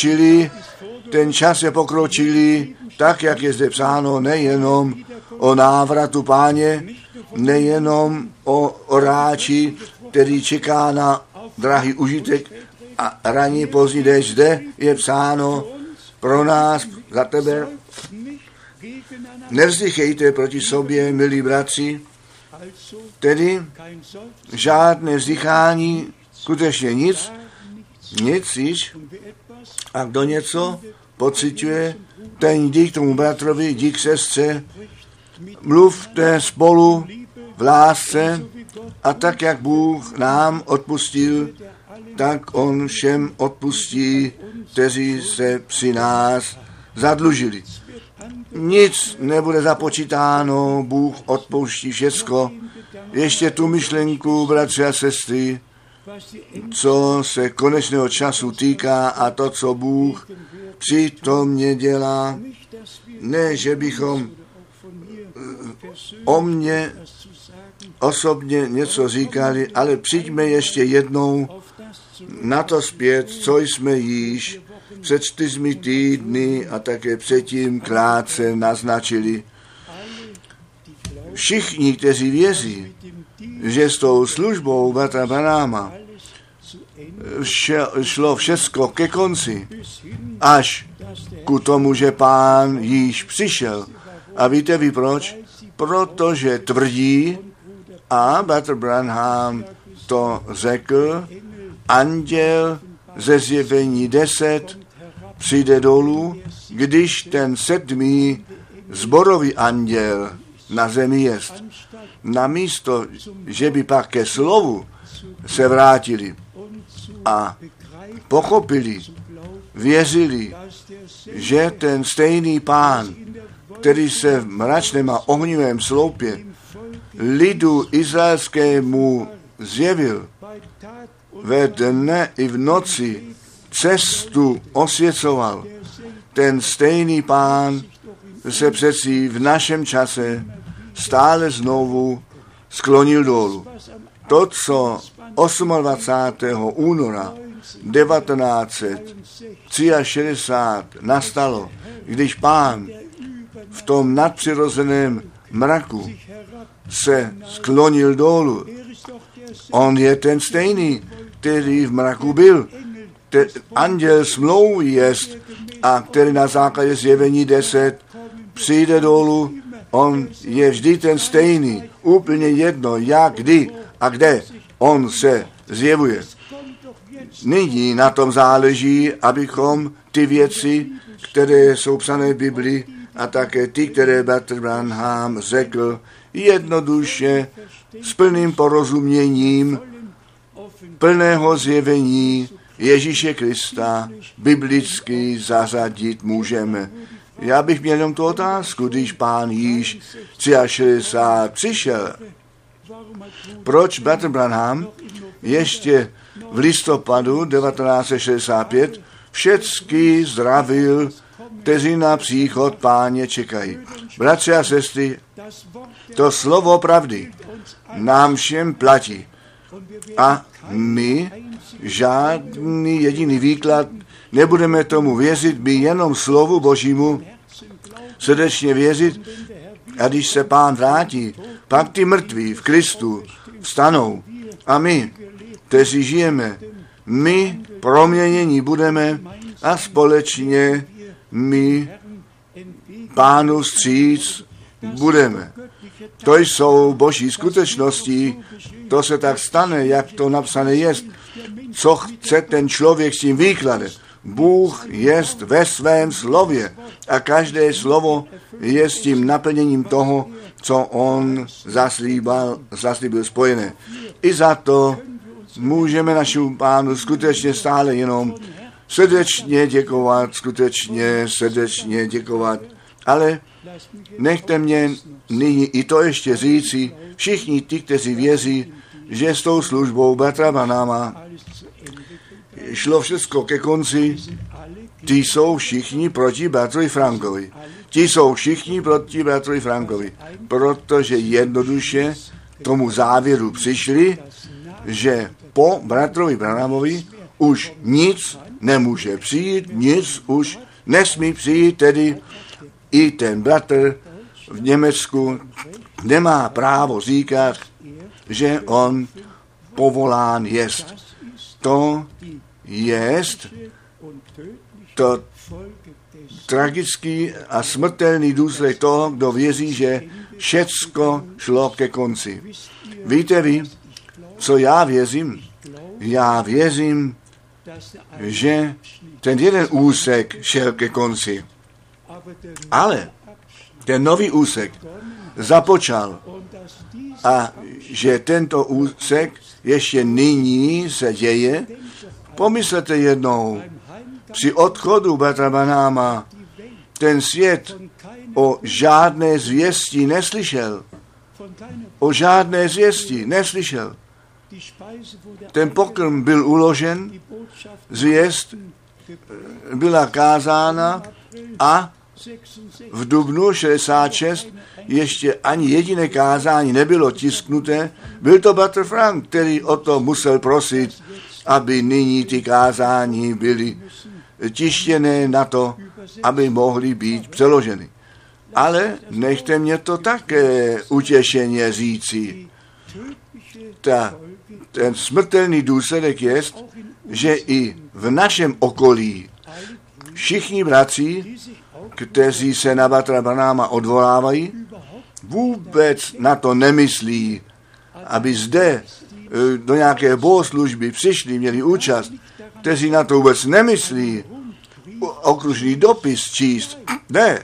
pokročilý, tak, jak je zde psáno, nejenom o návratu Páně, nejenom o oráči, který čeká na drahý užitek a ranní pozdní déšť. Zde je psáno pro nás, za tebe, nevzdychejte proti sobě, milí bratři, tedy žádné vzdychání, skutečně nic již. A kdo něco pociťuje, ten jdi k tomu bratrovi, jdi k sestře, mluvte spolu v lásce a tak, jak Bůh nám odpustil, tak on všem odpustí, kteří se při nás zadlužili. Nic nebude započítáno, Bůh odpouští všecko. Ještě tu myšlenku, bratři a sestry, co se konečného času týká a to, co Bůh přitomně dělá. Ne, že bychom o mně osobně něco říkali, ale přijďme ještě jednou na to zpět, co jsme již před 4 týdny a také předtím krátce naznačili. Všichni, kteří věří, že s tou službou bratra Branhama šlo všecko ke konci, až ku tomu, že Pán již přišel. A víte vy proč? Protože tvrdí, a bratr Branham to řekl, anděl ze Zjevení 10 přijde dolů, když ten 7. sborový anděl na zemi jest. Namísto, že by pak ke slovu se vrátili a pochopili, věřili, že ten stejný Pán, který se v mračném a ohnivém sloupě lidu izraelskému zjevil, ve dne i v noci cestu osvěcoval, ten stejný Pán se přeci v našem čase stále znovu sklonil dolů. To, co 28. února 1963 nastalo, když Pán v tom nadpřirozeném mraku se sklonil dolů. On je ten stejný, který v mraku byl. Anděl smlouvy jest a který na základě Zjevení 10 přijde dolů. On je vždy ten stejný. Úplně jedno, jak, kdy a kde on se zjevuje. Nyní na tom záleží, abychom ty věci, které jsou psané v Biblii, a také ty, které bratr Branham řekl, jednoduše s plným porozuměním plného zjevení Ježíše Krista biblicky zařadit můžeme. Já bych měl jenom tu otázku, když Pán již 63 přišel. Proč bratr Branham ještě v listopadu 1965 všecky zdravil, kteří na příchod Páně čekají? Bratři a sestry, to slovo pravdy nám všem platí. A my žádný jediný výklad nebudeme tomu věřit, my jenom slovu Božímu srdečně věřit. A když se Pán vrátí, pak ty mrtví v Kristu vstanou. A my, kteří žijeme, my proměnění budeme a společně my Pánu vstříc budeme. To jsou Boží skutečnosti, to se tak stane, jak to napsané jest. Co chce ten člověk s tím výkladem? Bůh jest ve svém slově a každé slovo je s tím naplněním toho, co on zaslíbil spojené. I za to můžeme našemu Pánu skutečně stále jenom srdečně děkovat, skutečně srdečně děkovat. Ale nechte mě nyní i to ještě říci, všichni ti, kteří věří, že s tou službou bratra Branhama šlo všechno ke konci, ti jsou všichni proti bratrovi Frankovi. Ti jsou všichni proti bratrovi Frankovi, protože jednoduše tomu závěru přišli, že po bratrovi Branhamovi už nic nemůže přijít, nic už nesmí přijít, tedy i ten bratr v Německu nemá právo říkat, že on povolán jest. To jest to tragický a smrtelný důsledek toho, kdo věří, že všecko šlo ke konci. Víte vy, co já věřím? Já věřím, že ten jeden úsek šel ke konci. Ale ten nový úsek započal a že tento úsek ještě nyní se děje. Pomyslete jednou, při odchodu bratra Branhama ten svět o žádné zvěsti neslyšel. O žádné zvěsti neslyšel. Ten pokrm byl uložen, zvěst byla kázána a v dubnu 66 ještě ani jediné kázání nebylo tisknuté. Byl to bratr Frank, který o to musel prosit, aby nyní ty kázání byly tištěné na to, aby mohly být přeloženy. Ale nechte mě to také utěšeně říci. Ten smrtelný důsledek je, že i v našem okolí všichni bratři, kteří se na bratra Branhama odvolávají, vůbec na to nemyslí, aby zde do nějaké bohoslužby přišli, měli účast, kteří na to vůbec nemyslí, okružný dopis číst. Ne,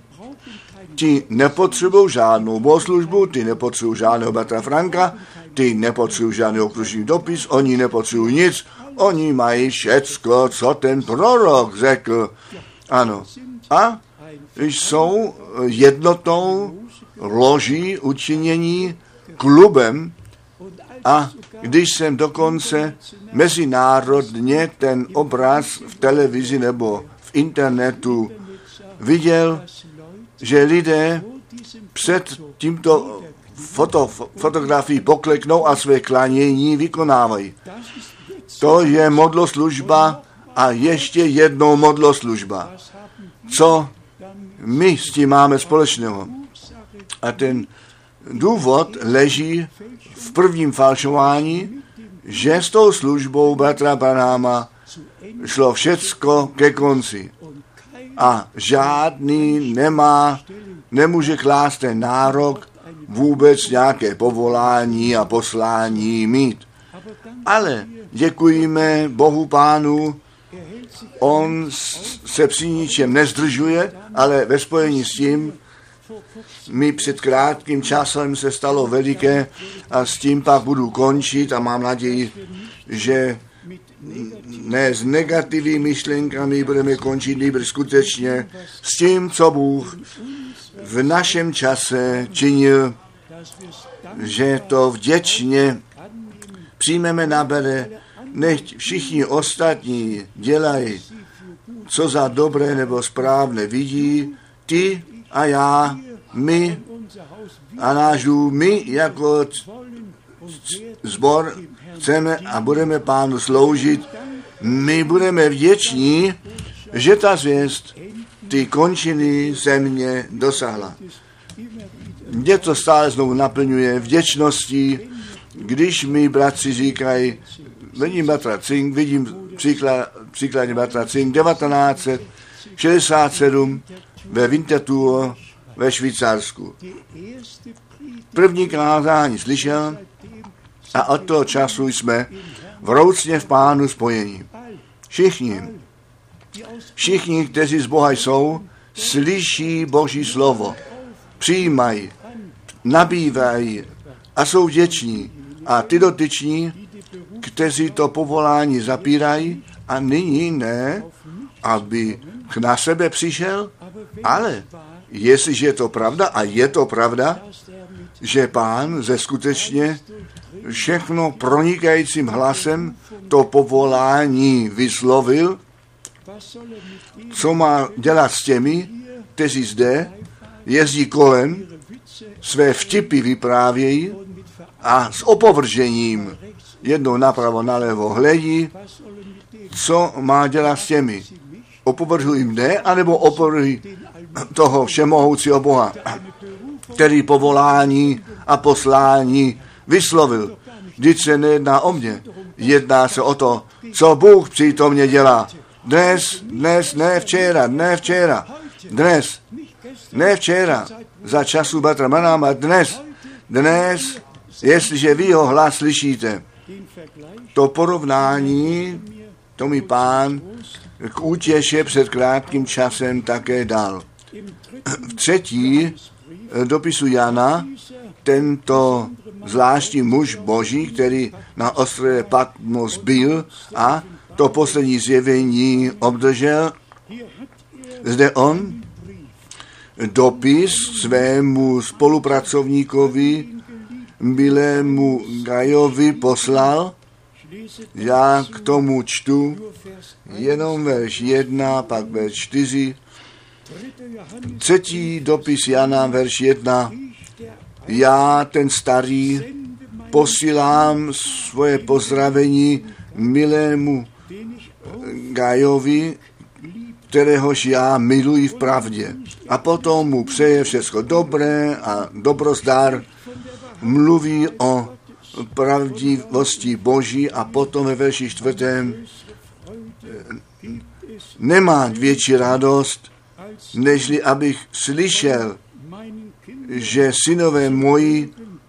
ti nepotřebují žádnou bohoslužbu, ti nepotřebují žádného bratra Franka, ti nepotřebují žádný okružný dopis, oni nepotřebují nic, oni mají všecko, co ten prorok řekl. Ano. A jsou jednotou loží učinění klubem a když jsem dokonce mezinárodně ten obraz v televizi nebo v internetu viděl, že lidé před tímto fotografií pokleknou a své klanění vykonávají. To je modloslužba a ještě jednou modloslužba. Co my s tím máme společného? A ten důvod leží v prvním falšování, že s tou službou bratra Branhama šlo všecko ke konci. A žádný nemůže klást ten nárok vůbec nějaké povolání a poslání mít. Ale děkujeme Bohu Pánu, on se při ničem nezdržuje, ale ve spojení s tím mi před krátkým časem se stalo veliké a s tím pak budu končit a mám naději, že ne s negativními myšlenkami budeme končit, nýbrž skutečně s tím, co Bůh v našem čase činil, že to vděčně přijmeme na bere, nechť všichni ostatní dělají, co za dobré nebo správné vidí, ty a já, my a náš dům, my jako sbor chceme a budeme Pánu sloužit. My budeme vděční, že ta zvěst ty končiny země dosáhla. Mě to stále znovu naplňuje vděčností, když mi bratři říkají, vidím bratra Zink, vidím příkladně bratra Zink, 1967 ve Winterthur ve Švýcarsku. První kázání slyšel a od toho času jsme vroucně v Pánu spojení. Všichni, kteří z Boha jsou, slyší Boží slovo, přijímají, nabývají a jsou vděční. A ty dotyční, kteří to povolání zapírají a nyní ne, aby na sebe přišel, ale jestliže je to pravda, a je to pravda, že Pán ze skutečně všechno pronikajícím hlasem to povolání vyslovil, co má dělat s těmi, kteří zde jezdí kolem, své vtipy vyprávějí a s opovržením jednou napravo, nalevo hledí, co má dělat s těmi. Opovrhují mne, anebo opovrhují toho všemohoucího Boha, který povolání a poslání vyslovil. Vždyť se nejedná o mě, jedná se o to, co Bůh přítomně dělá. Dnes, ne včera, dnes, ne včera, za času Bratra Branhama, dnes, jestliže vy jeho hlas slyšíte. To porovnání, to mi Pán k útěše před krátkým časem také dal. V 3. dopisu Jana tento zvláštní muž Boží, který na ostrově Patmos byl a to poslední zjevení obdržel, zde on dopis svému spolupracovníkovi Bilému Gajovi poslal. Já k tomu čtu jenom verš 1, pak verš 4. 3. dopis Jana, verš 1. Já, ten starý, posílám svoje pozdravení milému Gajovi, kteréhož já miluji v pravdě. A potom mu přeje všechno dobré a dobrozdar, mluví o pravdivosti Boží a potom ve verši 4. Nemá větší radost, nežli abych slyšel, že synové moji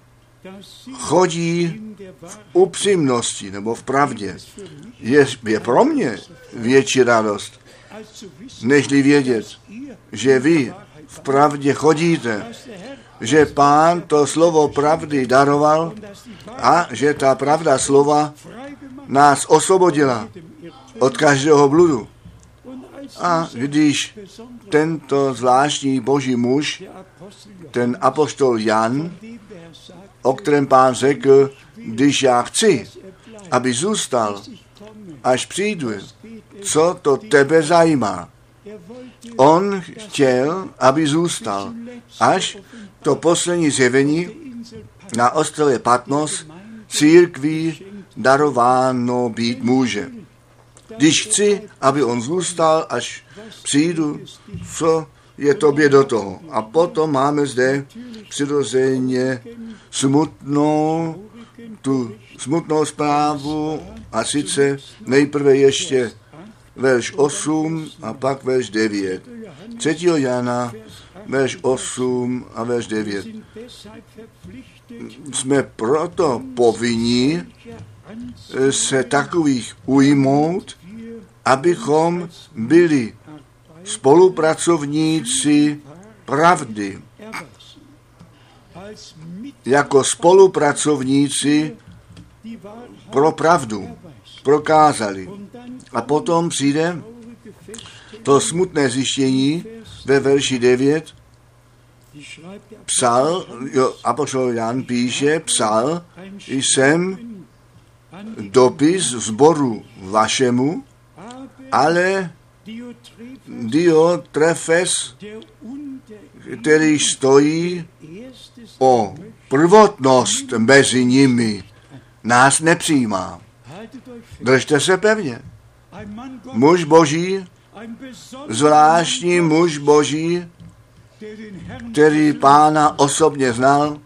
chodí v upřímnosti nebo v pravdě. Je pro mě větší radost, nežli vědět, že vy v pravdě chodíte, že Pán to slovo pravdy daroval a že ta pravda slova nás osvobodila od každého bludu. A když tento zvláštní Boží muž, ten apoštol Jan, o kterém Pán řekl, když já chci, aby zůstal, až přijdu, co to tebe zajímá. On chtěl, aby zůstal, až to poslední zjevení na ostrově Patmos církví darováno být může. Když chci, aby on zůstal, až přijdu, co je tobě do toho. A potom máme zde přirozeně smutnou zprávu, a sice nejprve ještě verš 8 a pak verš 9. 3. Jana, verš 8 a verš 9. Jsme proto povinni se takových ujmout, abychom byli spolupracovníci pravdy. Jako spolupracovníci pro pravdu prokázali. A potom přijde to smutné zjištění ve verši 9. Apoštol Jan píše, psal jsem dopis sboru vašemu, ale Diotrefes, který stojí o prvotnost mezi nimi, nás nepřijímá. Držte se pevně. Muž Boží, zvláštní muž Boží, který Pána osobně znal,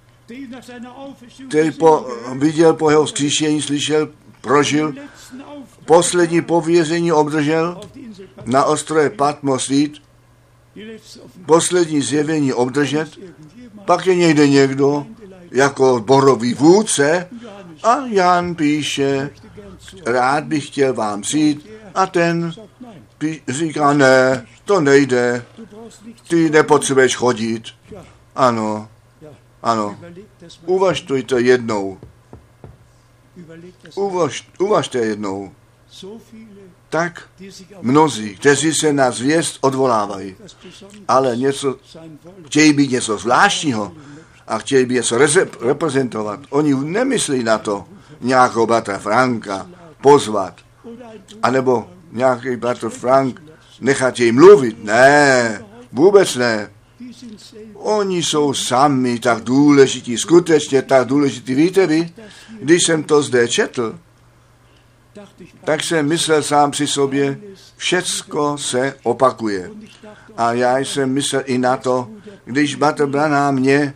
který viděl po jeho vzkříšení, slyšel, prožil, poslední pověření obdržel na ostrově Patmos jít, poslední zjevení obdržet, pak je někde někdo jako borový vůdce a Jan píše, rád bych chtěl vám přijít, a ten říká, ne, to nejde, ty nepotřebuješ chodit. Ano, uvažte jednou. Uvažte jednou. tak mnozí, kteří se na zvěst odvolávají, ale chtějí být něco zvláštního a chtějí být něco reprezentovat. Oni nemyslí na to nějakého bratra Franka pozvat, anebo nějaký bratr Frank nechat jej mluvit. Ne, vůbec ne. Oni jsou sami tak důležití, skutečně tak důležití. Víte vy, když jsem to zde četl, tak jsem myslel sám při sobě, všecko se opakuje. A já jsem myslel i na to, když bratr Branham mě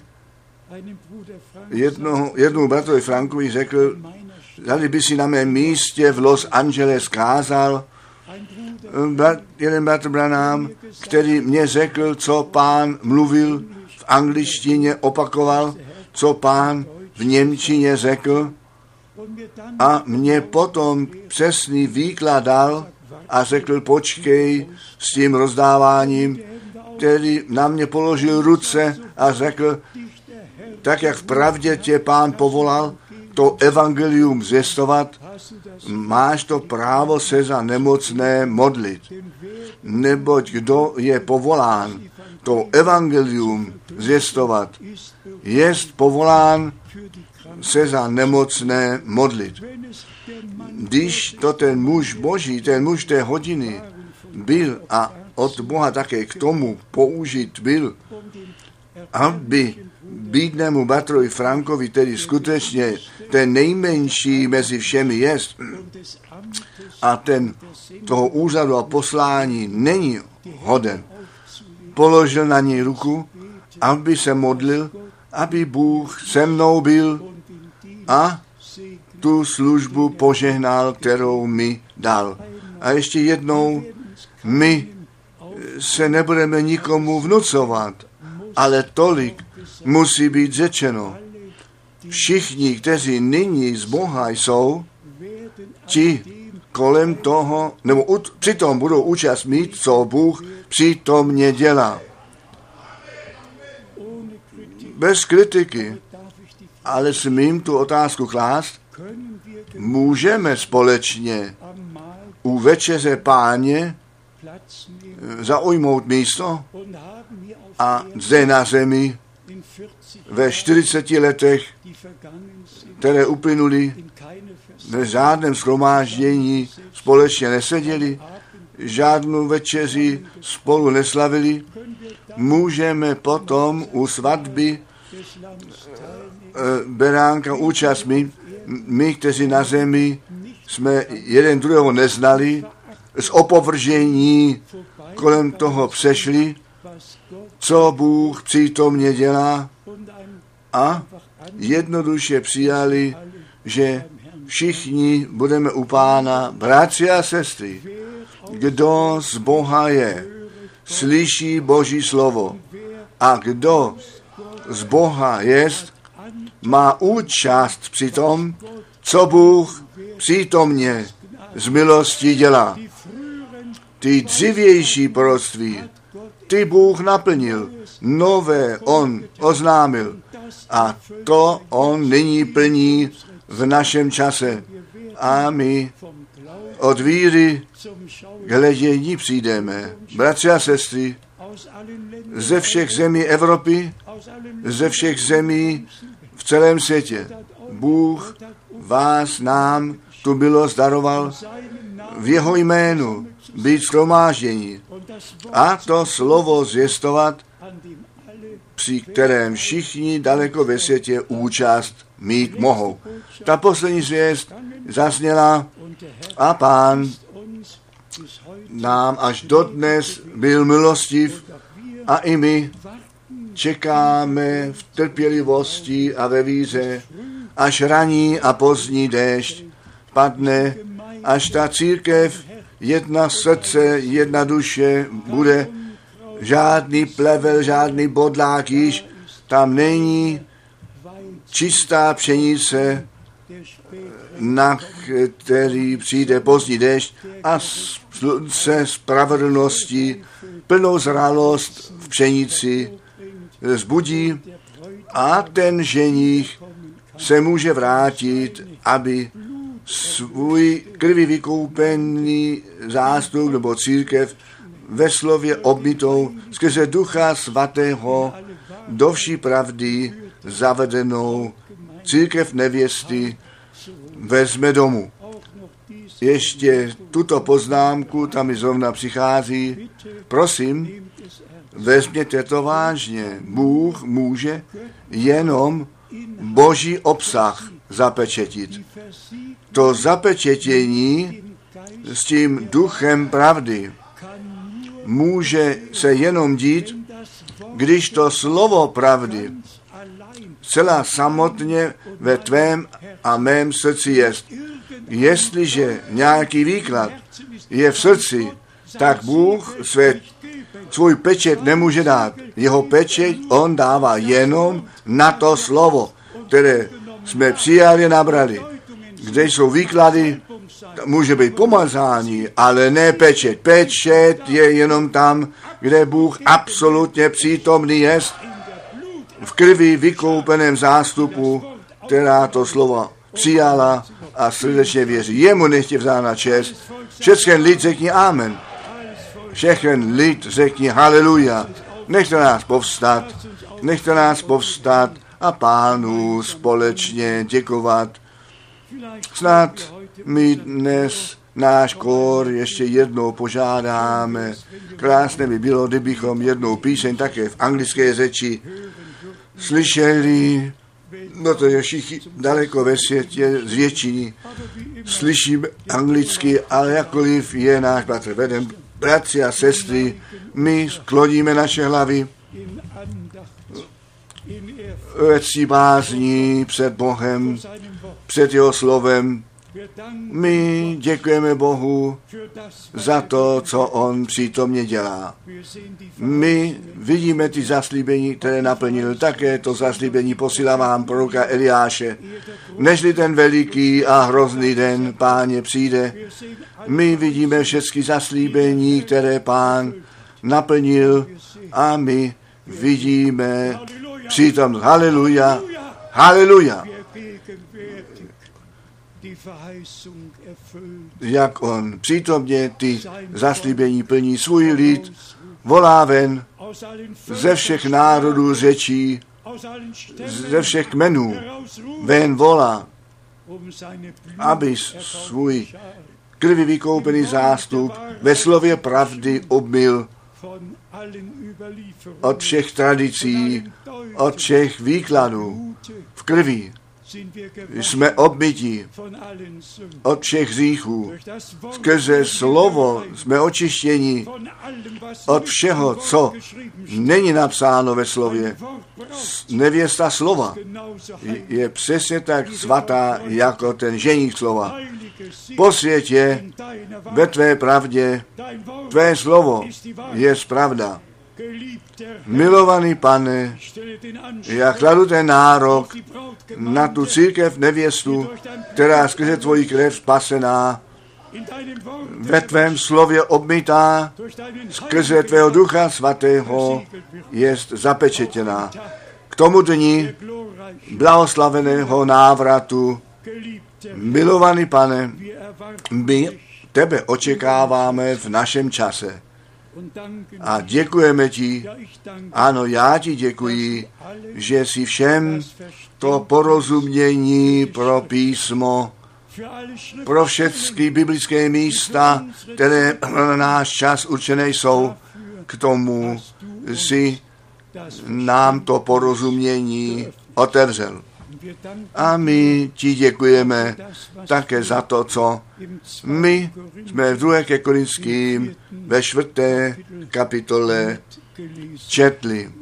jednomu bratrovi Frankovi řekl, tady by si na mém místě v Los Angeles kázal, jeden bratr Branham, který mě řekl, co pán mluvil v angličtině, opakoval, co pán v němčině řekl, a mě potom přesný výklad dal a řekl, počkej s tím rozdáváním, který na mě položil ruce a řekl, tak jak v pravdě tě pán povolal to evangelium zvěstovat, máš to právo se za nemocné modlit. Neboť kdo je povolán to evangelium zvěstovat, jest povolán se za nemocné modlit. Když to ten muž boží, ten muž té hodiny byl a od Boha také k tomu použit byl, aby bídnému bratrovi Frankovi, tedy skutečně ten nejmenší mezi všemi jest, a ten toho úřadu a poslání není hoden, položil na něj ruku, aby se modlil, aby Bůh se mnou byl a tu službu požehnal, kterou mi dal. A ještě jednou, my se nebudeme nikomu vnucovat, ale tolik musí být řečeno. Všichni, kteří nyní z Boha jsou, ti kolem toho, nebo přitom budou účast mít, co Bůh přítomně dělá. Bez kritiky, ale smím tu otázku klást, můžeme společně u večeře Páně zaujmout místo a zde na zemi ve 40 letech, které uplynuly, v žádném shromáždění společně neseděli, žádnou večeři spolu neslavili, můžeme potom u svatby beránka účast my, kteří na zemi jsme jeden druhého neznali, z opovržení kolem toho přešli, co Bůh přítomně dělá, a jednoduše přijali, že všichni budeme u Pána, bratři a sestry. Kdo z Boha je, slyší Boží slovo, a kdo z Boha jest, má účast při tom, co Bůh přítomně z milostí dělá. Ty dřívější proroctví, ty Bůh naplnil, nové on oznámil, a to on nyní plní v našem čase. A my od víry k hledění přijdeme. Bratři a sestry, ze všech zemí Evropy, ze všech zemí v celém světě, Bůh vás nám tu milost daroval v jeho jménu být shromáždění a to slovo zvěstovat, při kterém všichni daleko ve světě účast mít mohou. Ta poslední zvěst zazněla a Pán nám až dodnes byl milostiv a i my čekáme v trpělivosti a ve víře, až ranní a pozdní déšť padne, až ta církev, jedna srdce, jedna duše bude, žádný plevel, žádný bodlák již tam není, čistá pšenice, na který přijde pozdní déšť a slunce spravedlnosti, plnou zralost v pšenici zbudí a ten ženích se může vrátit, aby svůj krví vykoupený zástup nebo církev ve slově obmytou skrze Ducha Svatého do vší pravdy zavedenou církev nevěsty vezme domů. Ještě tuto poznámku, tam mi zrovna přichází, prosím, vezměte to vážně. Bůh může jenom boží obsah zapečetit. To zapečetění s tím duchem pravdy může se jenom dít, když to slovo pravdy zcela samotně ve tvém a mém srdci jest. Jestliže nějaký výklad je v srdci, tak Bůh svůj pečet nemůže dát. Jeho pečet on dává jenom na to slovo, které jsme přijali a nabrali. Kde jsou výklady, může být pomazání, ale ne pečet. Pečet je jenom tam, kde Bůh absolutně přítomný jest, v krvi vykoupeném zástupu, která to slovo přijala a srdečně věří. Jemu nechtě vzána čest. Všechen lid řekni amen. Všechen lid řekni haleluja. Nechte nás povstat a Pánu společně děkovat. Snad my dnes náš kór ještě jednou požádáme. Krásné by bylo, kdybychom jednou píseň také v anglické řeči slyšeli. No to je všichni daleko ve světě z většiny slyšíme anglicky, ale jakkoliv je náš bratr veden, bratři a sestry, my skloníme naše hlavy ve cti bázní před Bohem, před jeho slovem. My děkujeme Bohu za to, co on přítomně dělá. My vidíme ty zaslíbení, které naplnil. Také to zaslíbení posílá vám proroka Eliáše. Nežli ten veliký a hrozný den Páně přijde, my vidíme všechny zaslíbení, které Pán naplnil a my vidíme přítomnost. Haleluja, haleluja. Jak on přítomně ty zaslíbení plní, svůj lid volá ven ze všech národů řečí, ze všech kmenů ven volá, aby svůj krvi vykoupený zástup ve slově pravdy obmyl od všech tradicí, od všech výkladů v krvi. Jsme obmytí od všech hříchů. Skrze slovo jsme očištěni od všeho, co není napsáno ve slově. Nevěsta slova je přesně tak svatá, jako ten ženich slova. Posvěť je ve tvé pravdě, tvé slovo je pravda. Milovaný Pane, já kladu ten nárok na tu církev nevěstu, která skrze tvoji krev spasená, ve tvém slově obmytá, skrze tvého Ducha Svatého jest zapečetěná. K tomu dni blahoslaveného návratu, milovaný Pane, my tebe očekáváme v našem čase. A děkujeme ti, ano, já ti děkuji, že si všem to porozumění pro písmo, pro všechny biblické místa, které na náš čas určené jsou, k tomu si nám to porozumění otevřel. A my ti děkujeme také za to, co my jsme v 2. Korinským ve 4. kapitole četli.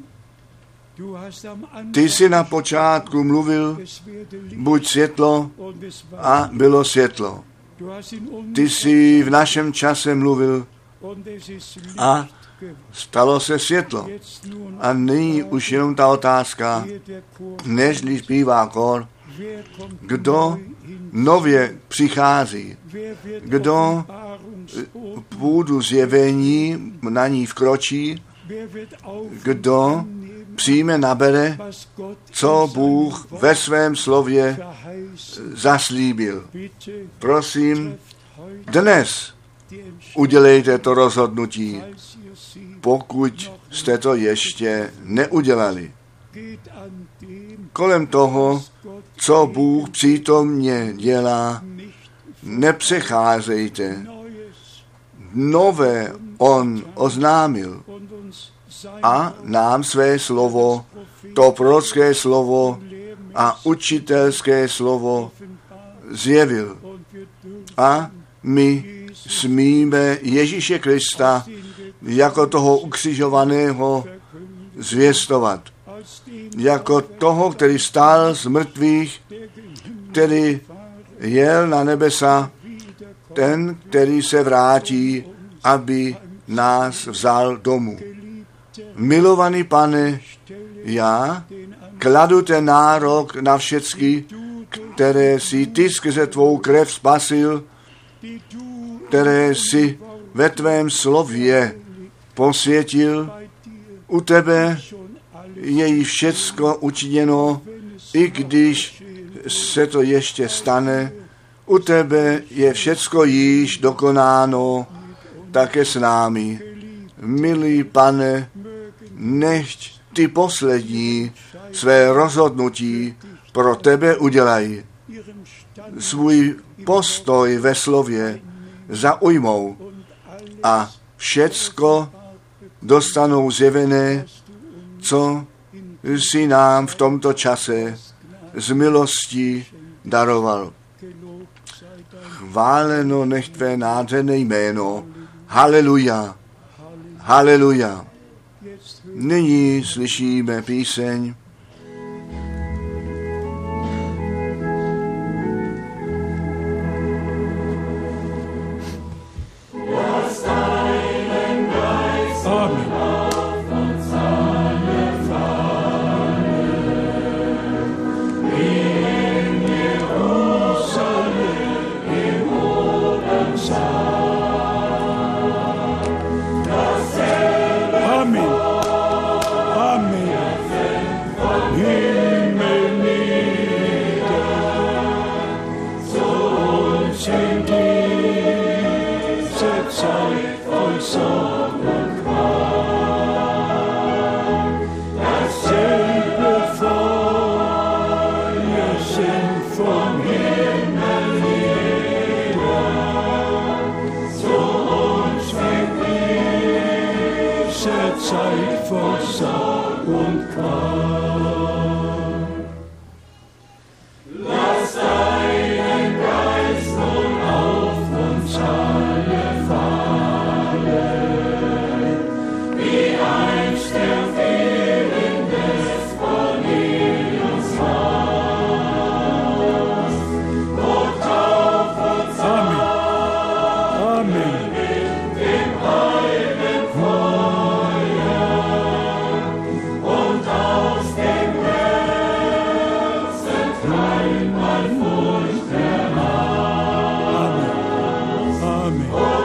Ty jsi na počátku mluvil, buď světlo, a bylo světlo. Ty jsi v našem čase mluvil a stalo se světlo. A nyní už jenom ta otázka, nežli zpívá kor, kdo nově přichází, kdo půdu zjevení na ní vkročí, kdo přijme, nabere, co Bůh ve svém slově zaslíbil. Prosím, dnes udělejte to rozhodnutí, pokud jste to ještě neudělali. Kolem toho, co Bůh přítomně dělá, nepřecházejte. Nové on oznámil a nám své slovo, to prorocké slovo a učitelské slovo zjevil. A my smíme Ježíše Krista jako toho ukřižovaného zvěstovat. Jako toho, který stál z mrtvých, který jel na nebesa, ten, který se vrátí, aby nás vzal domů. Milovaný Pane, já kladu ten nárok na všecky, které si ty skrze tvou krev spasil, které si ve tvém slově posvětil. U tebe je jí všecko učiněno, i když se to ještě stane. U tebe je všecko již dokonáno, také s námi. Milý Pane, nechť ty poslední své rozhodnutí pro tebe udělají. Svůj postoj ve slově zaujmou a všecko dostanou zjevené, co si nám v tomto čase z milostí daroval. Chváleno nech tvé nádherné jméno. Haleluja. Haleluja. Nyní slyšíme píseň. Amen.